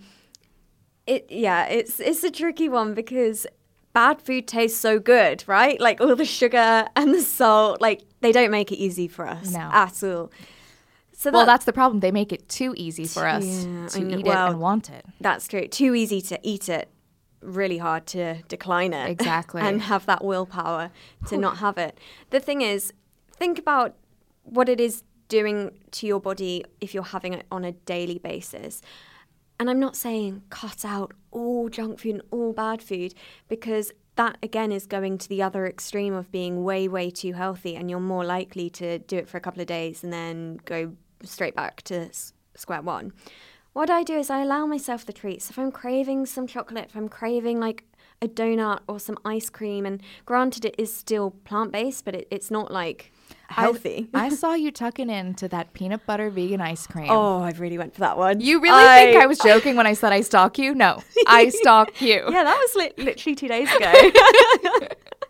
it yeah, it's it's a tricky one because bad food tastes so good, right? Like all the sugar and the salt, like they don't make it easy for us no. at all. So well, that, that's the problem. They make it too easy for us yeah, to eat well, it and want it. That's true. Too easy to eat it, really hard to decline it. Exactly. And have that willpower to Whew. not have it. The thing is, think about what it is doing to your body if you're having it on a daily basis. And I'm not saying cut out all junk food and all bad food, because that, again, is going to the other extreme of being way, way too healthy, and you're more likely to do it for a couple of days and then go straight back to s- square one. What I do is I allow myself the treats. If I'm craving some chocolate, if I'm craving like a donut or some ice cream, and granted it is still plant-based, but it, it's not like healthy. I, I saw you tucking into that peanut butter vegan ice cream. Oh, I really went for that one. You really I, think I was joking when I said I stalk you? No, I stalk you. Yeah, that was li- literally two days ago.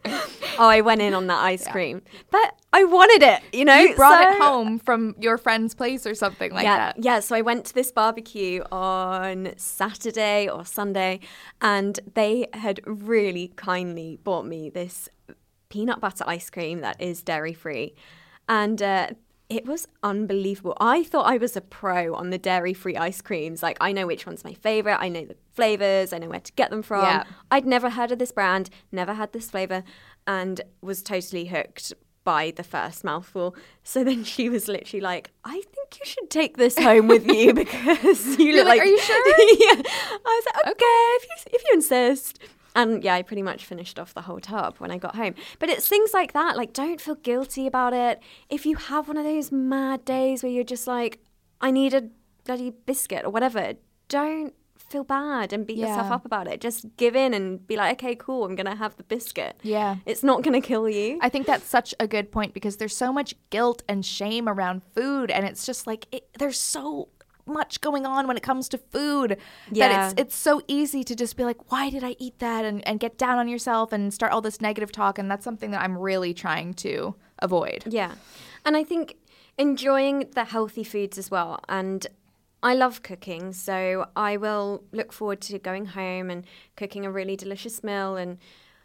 Oh, I went in on that ice yeah. cream. But I wanted it, you know? You brought so, it home from your friend's place or something like yeah, that. Yeah, so I went to this barbecue on Saturday or Sunday, and they had really kindly bought me this peanut butter ice cream that is dairy-free. And uh, it was unbelievable. I thought I was a pro on the dairy-free ice creams. Like, I know which one's my favorite. I know the flavors. I know where to get them from. Yeah. I'd never heard of this brand, never had this flavor, and was totally hooked by the first mouthful. So then she was literally like, I think you should take this home with you because you You're look like, like... Are you sure? Yeah. I was like, okay, okay. If, you, if you insist. And yeah, I pretty much finished off the whole tub when I got home. But it's things like that. Like, don't feel guilty about it. If you have one of those mad days where you're just like, I need a bloody biscuit or whatever, don't feel bad and beat yeah. yourself up about it. Just give in and be like, okay, cool, I'm going to have the biscuit. Yeah. It's not going to kill you. I think that's such a good point because there's so much guilt and shame around food. And it's just like, it, there's so much going on when it comes to food yeah. that it's it's so easy to just be like, why did I eat that? And, and get down on yourself and start all this negative talk. And that's something that I'm really trying to avoid. Yeah. And I think enjoying the healthy foods as well. And I love cooking, so I will look forward to going home and cooking a really delicious meal, and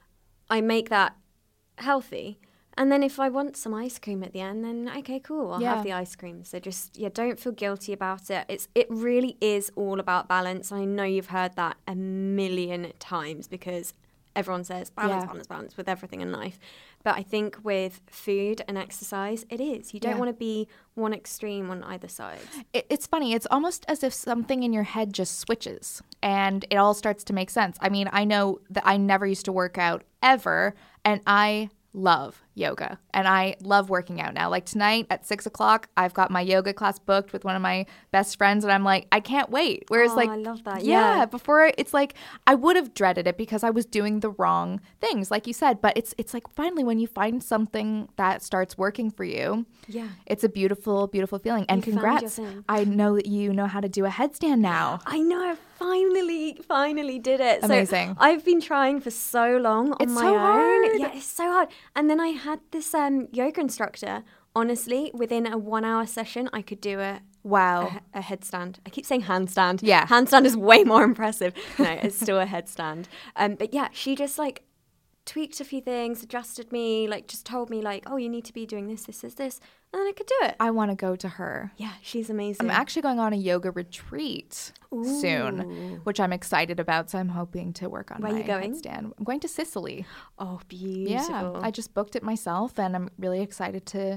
I make that healthy. And then if I want some ice cream at the end, then okay, cool, I'll yeah. have the ice cream. So just, yeah, don't feel guilty about it. It's It really is all about balance. I know you've heard that a million times because everyone says balance, yeah. balance, balance with everything in life. But I think with food and exercise, it is. You don't yeah. want to be one extreme on either side. It, it's funny. It's almost as if something in your head just switches and it all starts to make sense. I mean, I know that I never used to work out ever, and I love yoga and I love working out now. Like tonight at six o'clock, I've got my yoga class booked with one of my best friends, and I'm like, I can't wait. Whereas oh, like, I love that. Yeah, yeah, before it's like I would have dreaded it because I was doing the wrong things, like you said. But it's it's like finally when you find something that starts working for you, yeah, it's a beautiful, beautiful feeling. And you congrats! I know that you know how to do a headstand now. I know. I finally, finally did it. Amazing. So I've been trying for so long on it's my so own. Hard. Yeah, it's so hard. And then I had this um, yoga instructor. Honestly, within a one-hour session, I could do a wow a, a headstand. I keep saying handstand. Yeah, handstand is way more impressive. No, it's still a headstand. Um, but yeah, she just like tweaked a few things, adjusted me, like just told me like, oh, you need to be doing this, this, this, this, and then I could do it. I want to go to her. Yeah, she's amazing. I'm actually going on a yoga retreat Ooh. soon, which I'm excited about. So I'm hoping to work on Where my are you going? headstand. I'm going to Sicily. Oh, beautiful. Yeah, I just booked it myself, and I'm really excited to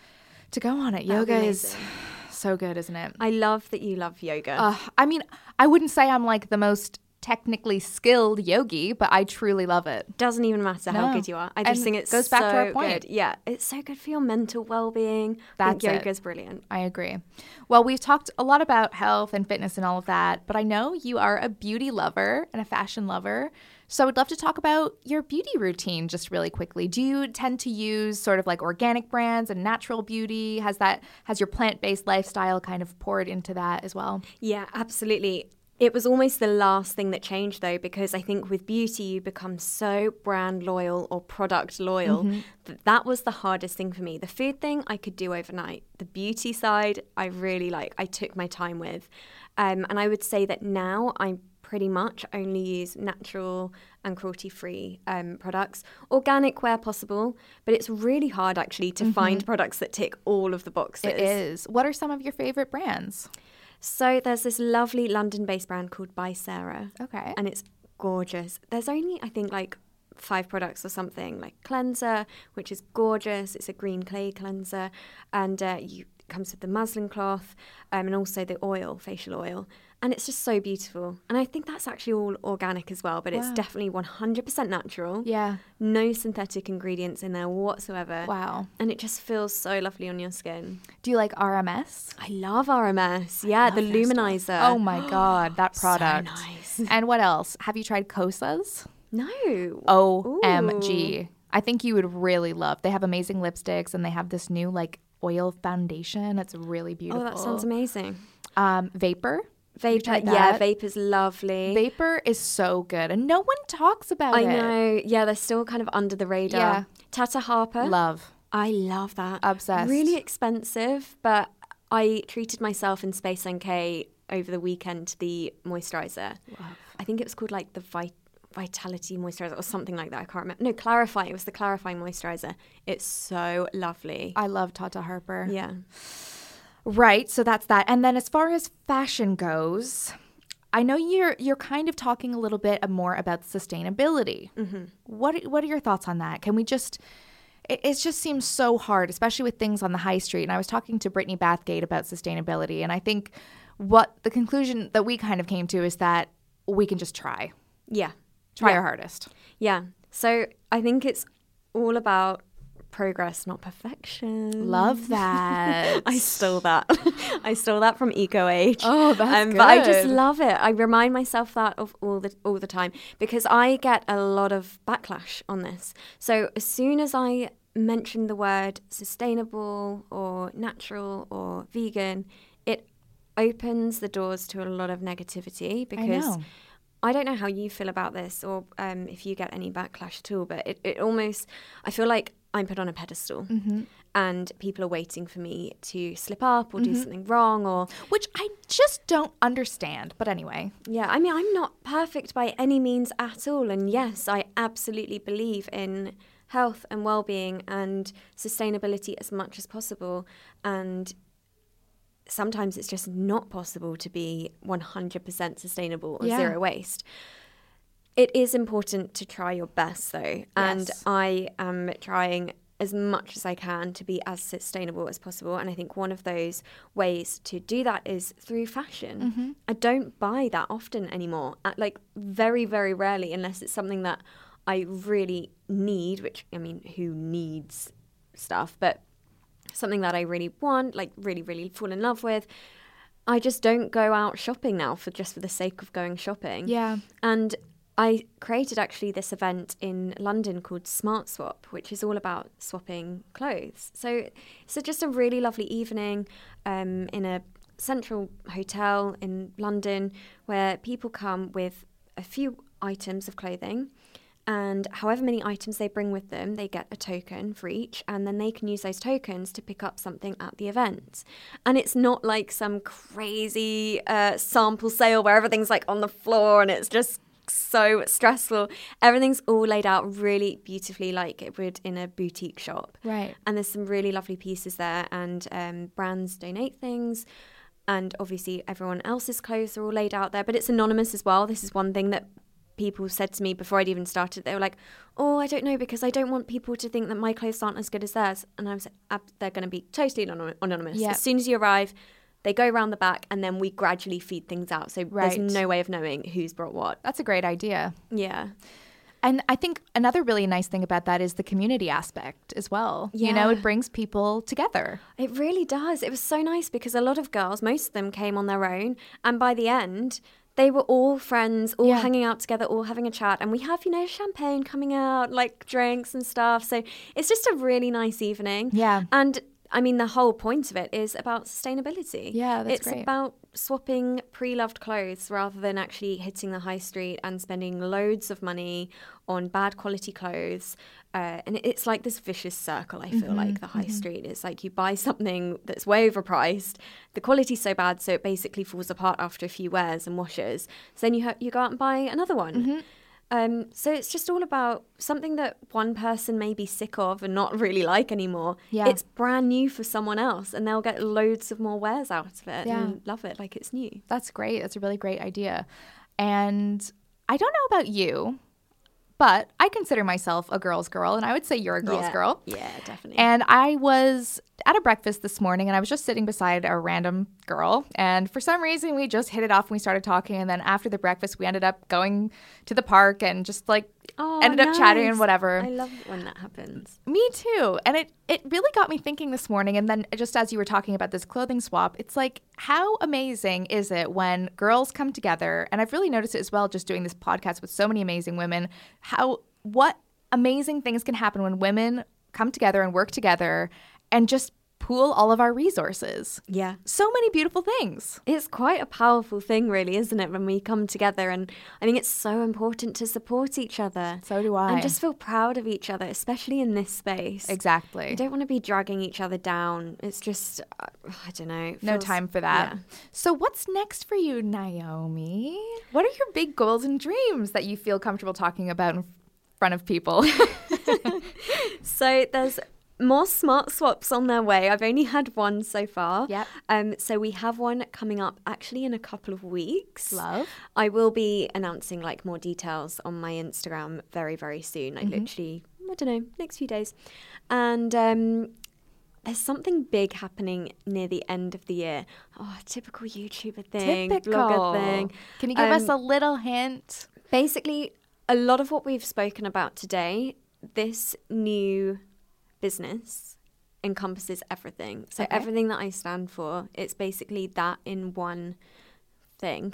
to go on it. Yoga is so good, isn't it? I love that you love yoga. Uh, I mean, I wouldn't say I'm like the most technically skilled yogi, but I truly love it. Doesn't even matter no. how good you are. I just and think it goes so back to our point. good. Yeah, it's so good for your mental well-being. That's I think yoga's brilliant. I agree. Well, we've talked a lot about health and fitness and all of that, but I know you are a beauty lover and a fashion lover. So I'd love to talk about your beauty routine just really quickly. Do you tend to use sort of like organic brands and natural beauty? Has that has your plant-based lifestyle kind of poured into that as well? Yeah, absolutely. It was almost the last thing that changed, though, because I think with beauty, you become so brand loyal or product loyal mm-hmm. that that was the hardest thing for me. The food thing I could do overnight. The beauty side, I really like, I took my time with. Um, and I would say that now I pretty much only use natural and cruelty-free um, products. Organic where possible, but it's really hard actually to mm-hmm. find products that tick all of the boxes. It is. What are some of your favorite brands? So there's this lovely London-based brand called By Sarah. Okay. And it's gorgeous. There's only, I think, like five products or something, like cleanser, which is gorgeous. It's a green clay cleanser. And uh, you, it comes with the muslin cloth um, and also the oil, facial oil. And it's just so beautiful. And I think that's actually all organic as well, but wow. it's definitely one hundred percent natural. Yeah. No synthetic ingredients in there whatsoever. Wow. And it just feels so lovely on your skin. Do you like R M S? I love R M S. Yeah, the Luminizer. Stuff. Oh my God, that product. So nice. And what else? Have you tried Kosas? No. O M G. I think you would really love. They have amazing lipsticks and they have this new like oil foundation. It's really beautiful. Oh, that sounds amazing. Um, Vapor. Vapor, yeah, Vapor's lovely. Vapor is so good, and no one talks about I it. I know. Yeah, they're still kind of under the radar. Yeah. Tata Harper. Love. I love that. Obsessed. Really expensive, but I treated myself in Space N K over the weekend to the moisturizer. Love. I think it was called like the Vit- Vitality Moisturizer or something like that. I can't remember. No, Clarify. It was the Clarifying Moisturizer. It's so lovely. I love Tata Harper. Yeah. Right, so that's that. And then as far as fashion goes, I know you're you're kind of talking a little bit more about sustainability. Mm-hmm. What what are your thoughts on that? Can we just it, it just seems so hard, especially with things on the high street. And I was talking to Brittany Bathgate about sustainability, and I think what the conclusion that we kind of came to is that we can just try. Yeah. Try yeah. our hardest. Yeah. So I think it's all about progress, not perfection. Love that. I stole that. I stole that from Eco Age. Oh, that's um, good. But I just love it. I remind myself that of all the all the time because I get a lot of backlash on this. So as soon as I mention the word sustainable or natural or vegan, it opens the doors to a lot of negativity because I know. I don't know how you feel about this or um, if you get any backlash at all, but it, it almost, I feel like I'm put on a pedestal mm-hmm. and people are waiting for me to slip up or mm-hmm. do something wrong or... Which I just don't understand, but anyway. Yeah, I mean, I'm not perfect by any means at all. And yes, I absolutely believe in health and well-being and sustainability as much as possible. And sometimes it's just not possible to be one hundred percent sustainable or yeah. zero waste. It is important to try your best, though, and yes. I am trying as much as I can to be as sustainable as possible. And I think one of those ways to do that is through fashion. Mm-hmm. I don't buy that often anymore, like very, very rarely, unless it's something that I really need, which, I mean, who needs stuff, but something that I really want, like really, really fall in love with. I just don't go out shopping now for just for the sake of going shopping. Yeah. And I created actually this event in London called Smart Swap, which is all about swapping clothes. So it's a, just a really lovely evening um, in a central hotel in London where people come with a few items of clothing, and however many items they bring with them, they get a token for each, and then they can use those tokens to pick up something at the event. And it's not like some crazy uh, sample sale where everything's like on the floor and it's just so stressful. Everything's all laid out really beautifully like it would in a boutique shop. Right. And there's some really lovely pieces there, and um, brands donate things. And obviously everyone else's clothes are all laid out there, but it's anonymous as well. This is one thing that people said to me before I'd even started. They were like, oh, I don't know, because I don't want people to think that my clothes aren't as good as theirs. And I was like, they're going to be totally anon- anonymous. Yeah. As soon as you arrive, they go around the back and then we gradually feed things out. So right. there's no way of knowing who's brought what. That's a great idea. Yeah. And I think another really nice thing about that is the community aspect as well. Yeah. You know, it brings people together. It really does. It was so nice because a lot of girls, most of them came on their own. And by the end, they were all friends, all yeah. hanging out together, all having a chat. And we have, you know, champagne coming out, like drinks and stuff. So it's just a really nice evening. Yeah. And I mean, the whole point of it is about sustainability. Yeah, that's it's great. It's about swapping pre-loved clothes rather than actually hitting the high street and spending loads of money on bad quality clothes. Uh, and it's like this vicious circle, I feel mm-hmm, like, the high mm-hmm. street. It's like you buy something that's way overpriced. The quality's so bad, so it basically falls apart after a few wears and washes. So then you, ha- you go out and buy another one. Mm-hmm. Um, so it's just all about something that one person may be sick of and not really like anymore. Yeah. It's brand new for someone else and they'll get loads of more wears out of it yeah. and love it like it's new. That's great. That's a really great idea. And I don't know about you, but I consider myself a girl's girl, and I would say you're a girl's yeah. girl. Yeah, definitely. And I was at a breakfast this morning, and I was just sitting beside a random girl, and for some reason we just hit it off and we started talking, and then after the breakfast we ended up going to the park and just like oh, ended nice. up chatting and whatever. I love it when that happens. Me too. And it, it really got me thinking this morning, and then just as you were talking about this clothing swap, it's like, how amazing is it when girls come together, and I've really noticed it as well just doing this podcast with so many amazing women, how what amazing things can happen when women come together and work together and just pool all of our resources. Yeah. So many beautiful things. It's quite a powerful thing, really, isn't it, when we come together? And I think it's so important to support each other. So do I. And just feel proud of each other, especially in this space. Exactly. You don't want to be dragging each other down. It's just, uh, I don't know. No feels, time for that. Yeah. So what's next for you, Naomi? What are your big goals and dreams that you feel comfortable talking about in front of people? So there's more smart swaps on their way. I've only had one so far. Yep. Um, so we have one coming up actually in a couple of weeks. Love. I will be announcing like more details on my Instagram very, very soon. Like Mm-hmm. literally, I don't know, next few days. And um, there's something big happening near the end of the year. Oh, typical YouTuber thing, Typical. blogger thing. Can you give Um, us a little hint? Basically, a lot of what we've spoken about today, this new business encompasses everything. So Okay. everything that I stand for, it's basically that in one thing.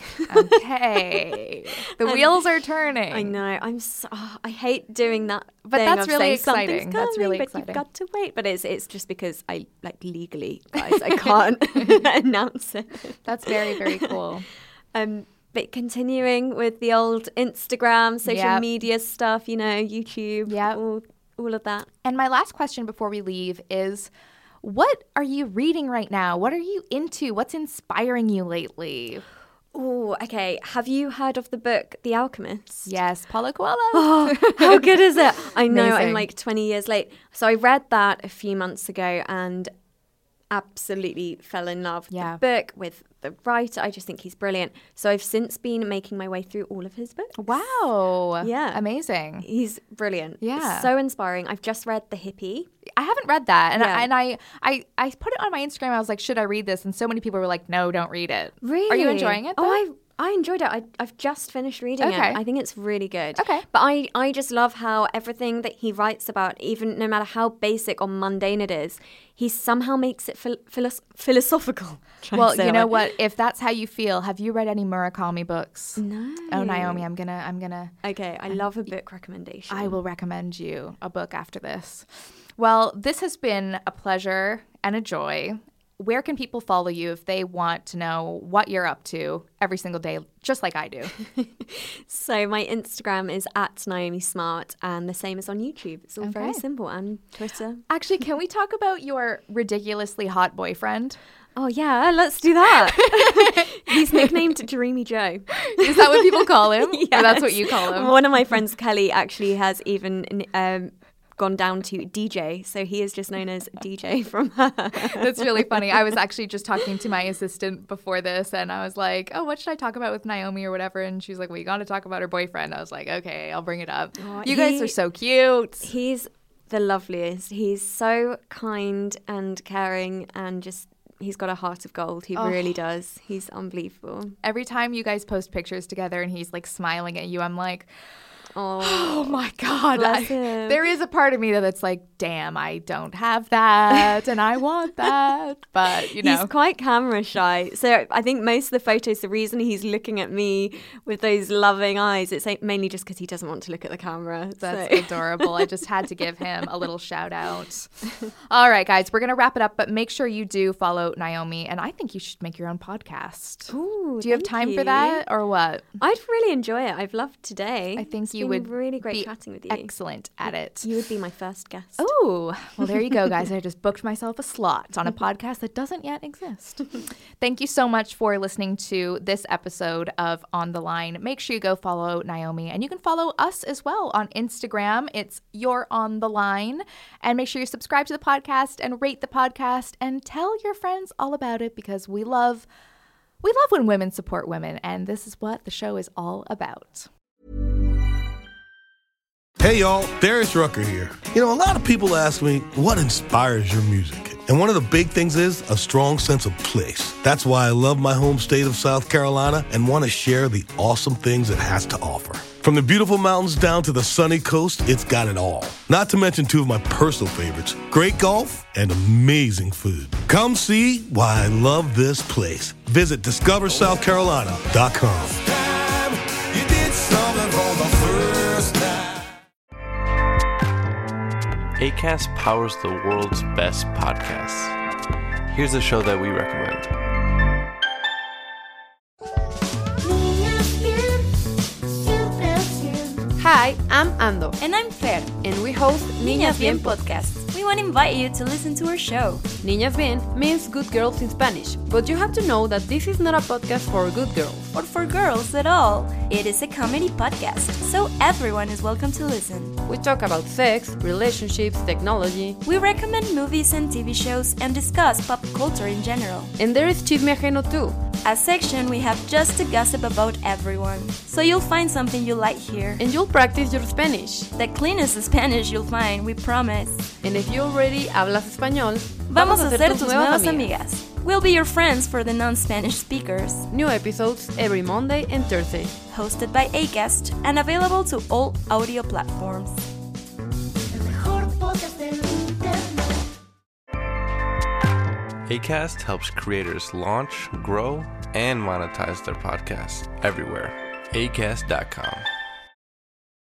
Okay. The And wheels are turning. I know. I'm so, oh, I hate doing that. But thing that's of really saying exciting. something's That's coming, really but exciting. You've got to wait. But it's it's just because I like legally, guys, I can't announce it. That's very, very cool. Um, but continuing with the old Instagram, social Yep. media stuff, you know, YouTube, Yep. all, all of that. And my last question before we leave is, what are you reading right now? What are you into? What's inspiring you lately? Oh, okay. Have you heard of the book The Alchemist? Yes, Paulo Coelho. Oh, how good is it? I know, Amazing. I'm like twenty years late. So I read that a few months ago and absolutely fell in love with Yeah. the book, with the writer. I just think he's brilliant. So I've since been making my way through all of his books. Wow. Yeah. Amazing. He's brilliant. Yeah. It's so inspiring. I've just read The Hippie. I haven't read that. And, Yeah. I, and I, I, I put it on my Instagram. I was like, should I read this? And so many people were like, no, don't read it. Really? Are you enjoying it, Oh, though? I I enjoyed it. I, I've just finished reading Okay. it. I think it's really good. Okay. But I, I just love how everything that he writes about, even no matter how basic or mundane it is, he somehow makes it phil- philos- philosophical. Trying to Well, say you that know word. what? If that's how you feel, have you read any Murakami books? No. Oh, Naomi, I'm gonna, I'm gonna. Okay, I love a book recommendation. I will recommend you a book after this. Well, this has been a pleasure and a joy. Where can people follow you if they want to know what you're up to every single day, just like I do? So my Instagram is at Naomi Smart, and the same as on YouTube. It's all very Okay. simple, and Twitter. Actually, can we talk about your ridiculously hot boyfriend? Oh yeah, let's do that. He's nicknamed Dreamy Joe. Is that what people call him? Yes. Or that's what you call him? One of my friends, Kelly, actually has even um, gone down to D J, so he is just known as D J from her. That's really funny. I was actually just talking to my assistant before this, and I was like, oh, what should I talk about with Naomi or whatever? And she's like, well, you got to talk about her boyfriend. I was like, okay, I'll bring it up. Oh, you guys he- are so cute. He's the loveliest. He's so kind and caring, and just he's got a heart of gold. He Oh. really does. He's unbelievable. Every time you guys post pictures together and he's like smiling at you, I'm like, Oh, oh my God. bless I- him. there is a part of me that's like, damn, I don't have that and I want that. But, you know. He's quite camera shy. So I think most of the photos, the reason he's looking at me with those loving eyes, it's like mainly just because he doesn't want to look at the camera. That's so. adorable. I just had to give him a little shout out. All right, guys, we're going to wrap it up, but make sure you do follow Naomi. And I think you should make your own podcast. Ooh, do you have thank time you. for that or what? I'd really enjoy it. I've loved today. I think It's you been would really great be chatting with you. excellent at it. You would be my first guest. Oh, well, there you go, guys. I just booked myself a slot on a podcast that doesn't yet exist. Thank you so much for listening to this episode of On the Line. Make sure you go follow Naomi, and you can follow us as well on Instagram. It's You're On the Line. And make sure you subscribe to the podcast and rate the podcast and tell your friends all about it, because we love we love when women support women, and this is what the show is all about. Hey y'all, Darius Rucker here. You know, a lot of people ask me, what inspires your music? And one of the big things is a strong sense of place. That's why I love my home state of South Carolina and want to share the awesome things it has to offer. From the beautiful mountains down to the sunny coast, it's got it all. Not to mention two of my personal favorites, great golf and amazing food. Come see why I love this place. Visit discover south carolina dot com. Acast powers the world's best podcasts. Here's a show that we recommend. Hi, I'm Ando. And I'm Fer. And we host Niñas Bien podcast. We want to invite you to listen to our show. Niñas Bien means good girls in Spanish, but you have to know that this is not a podcast for good girls. Or for girls at all. It is a comedy podcast, so everyone is welcome to listen. We talk about sex, relationships, technology. We recommend movies and T V shows and discuss pop culture in general. And there is Chisme Ajeno too. A section we have just to gossip about everyone. So you'll find something you like here. And you'll practice your Spanish. The cleanest Spanish you'll find, we promise. And if you already hablas español, vamos a ser tus nuevas amigas. We'll be your friends for the non-Spanish speakers. New episodes every Monday and Thursday. Hosted by Acast and available to all audio platforms. Acast helps creators launch, grow, and monetize their podcasts everywhere. Acast dot com.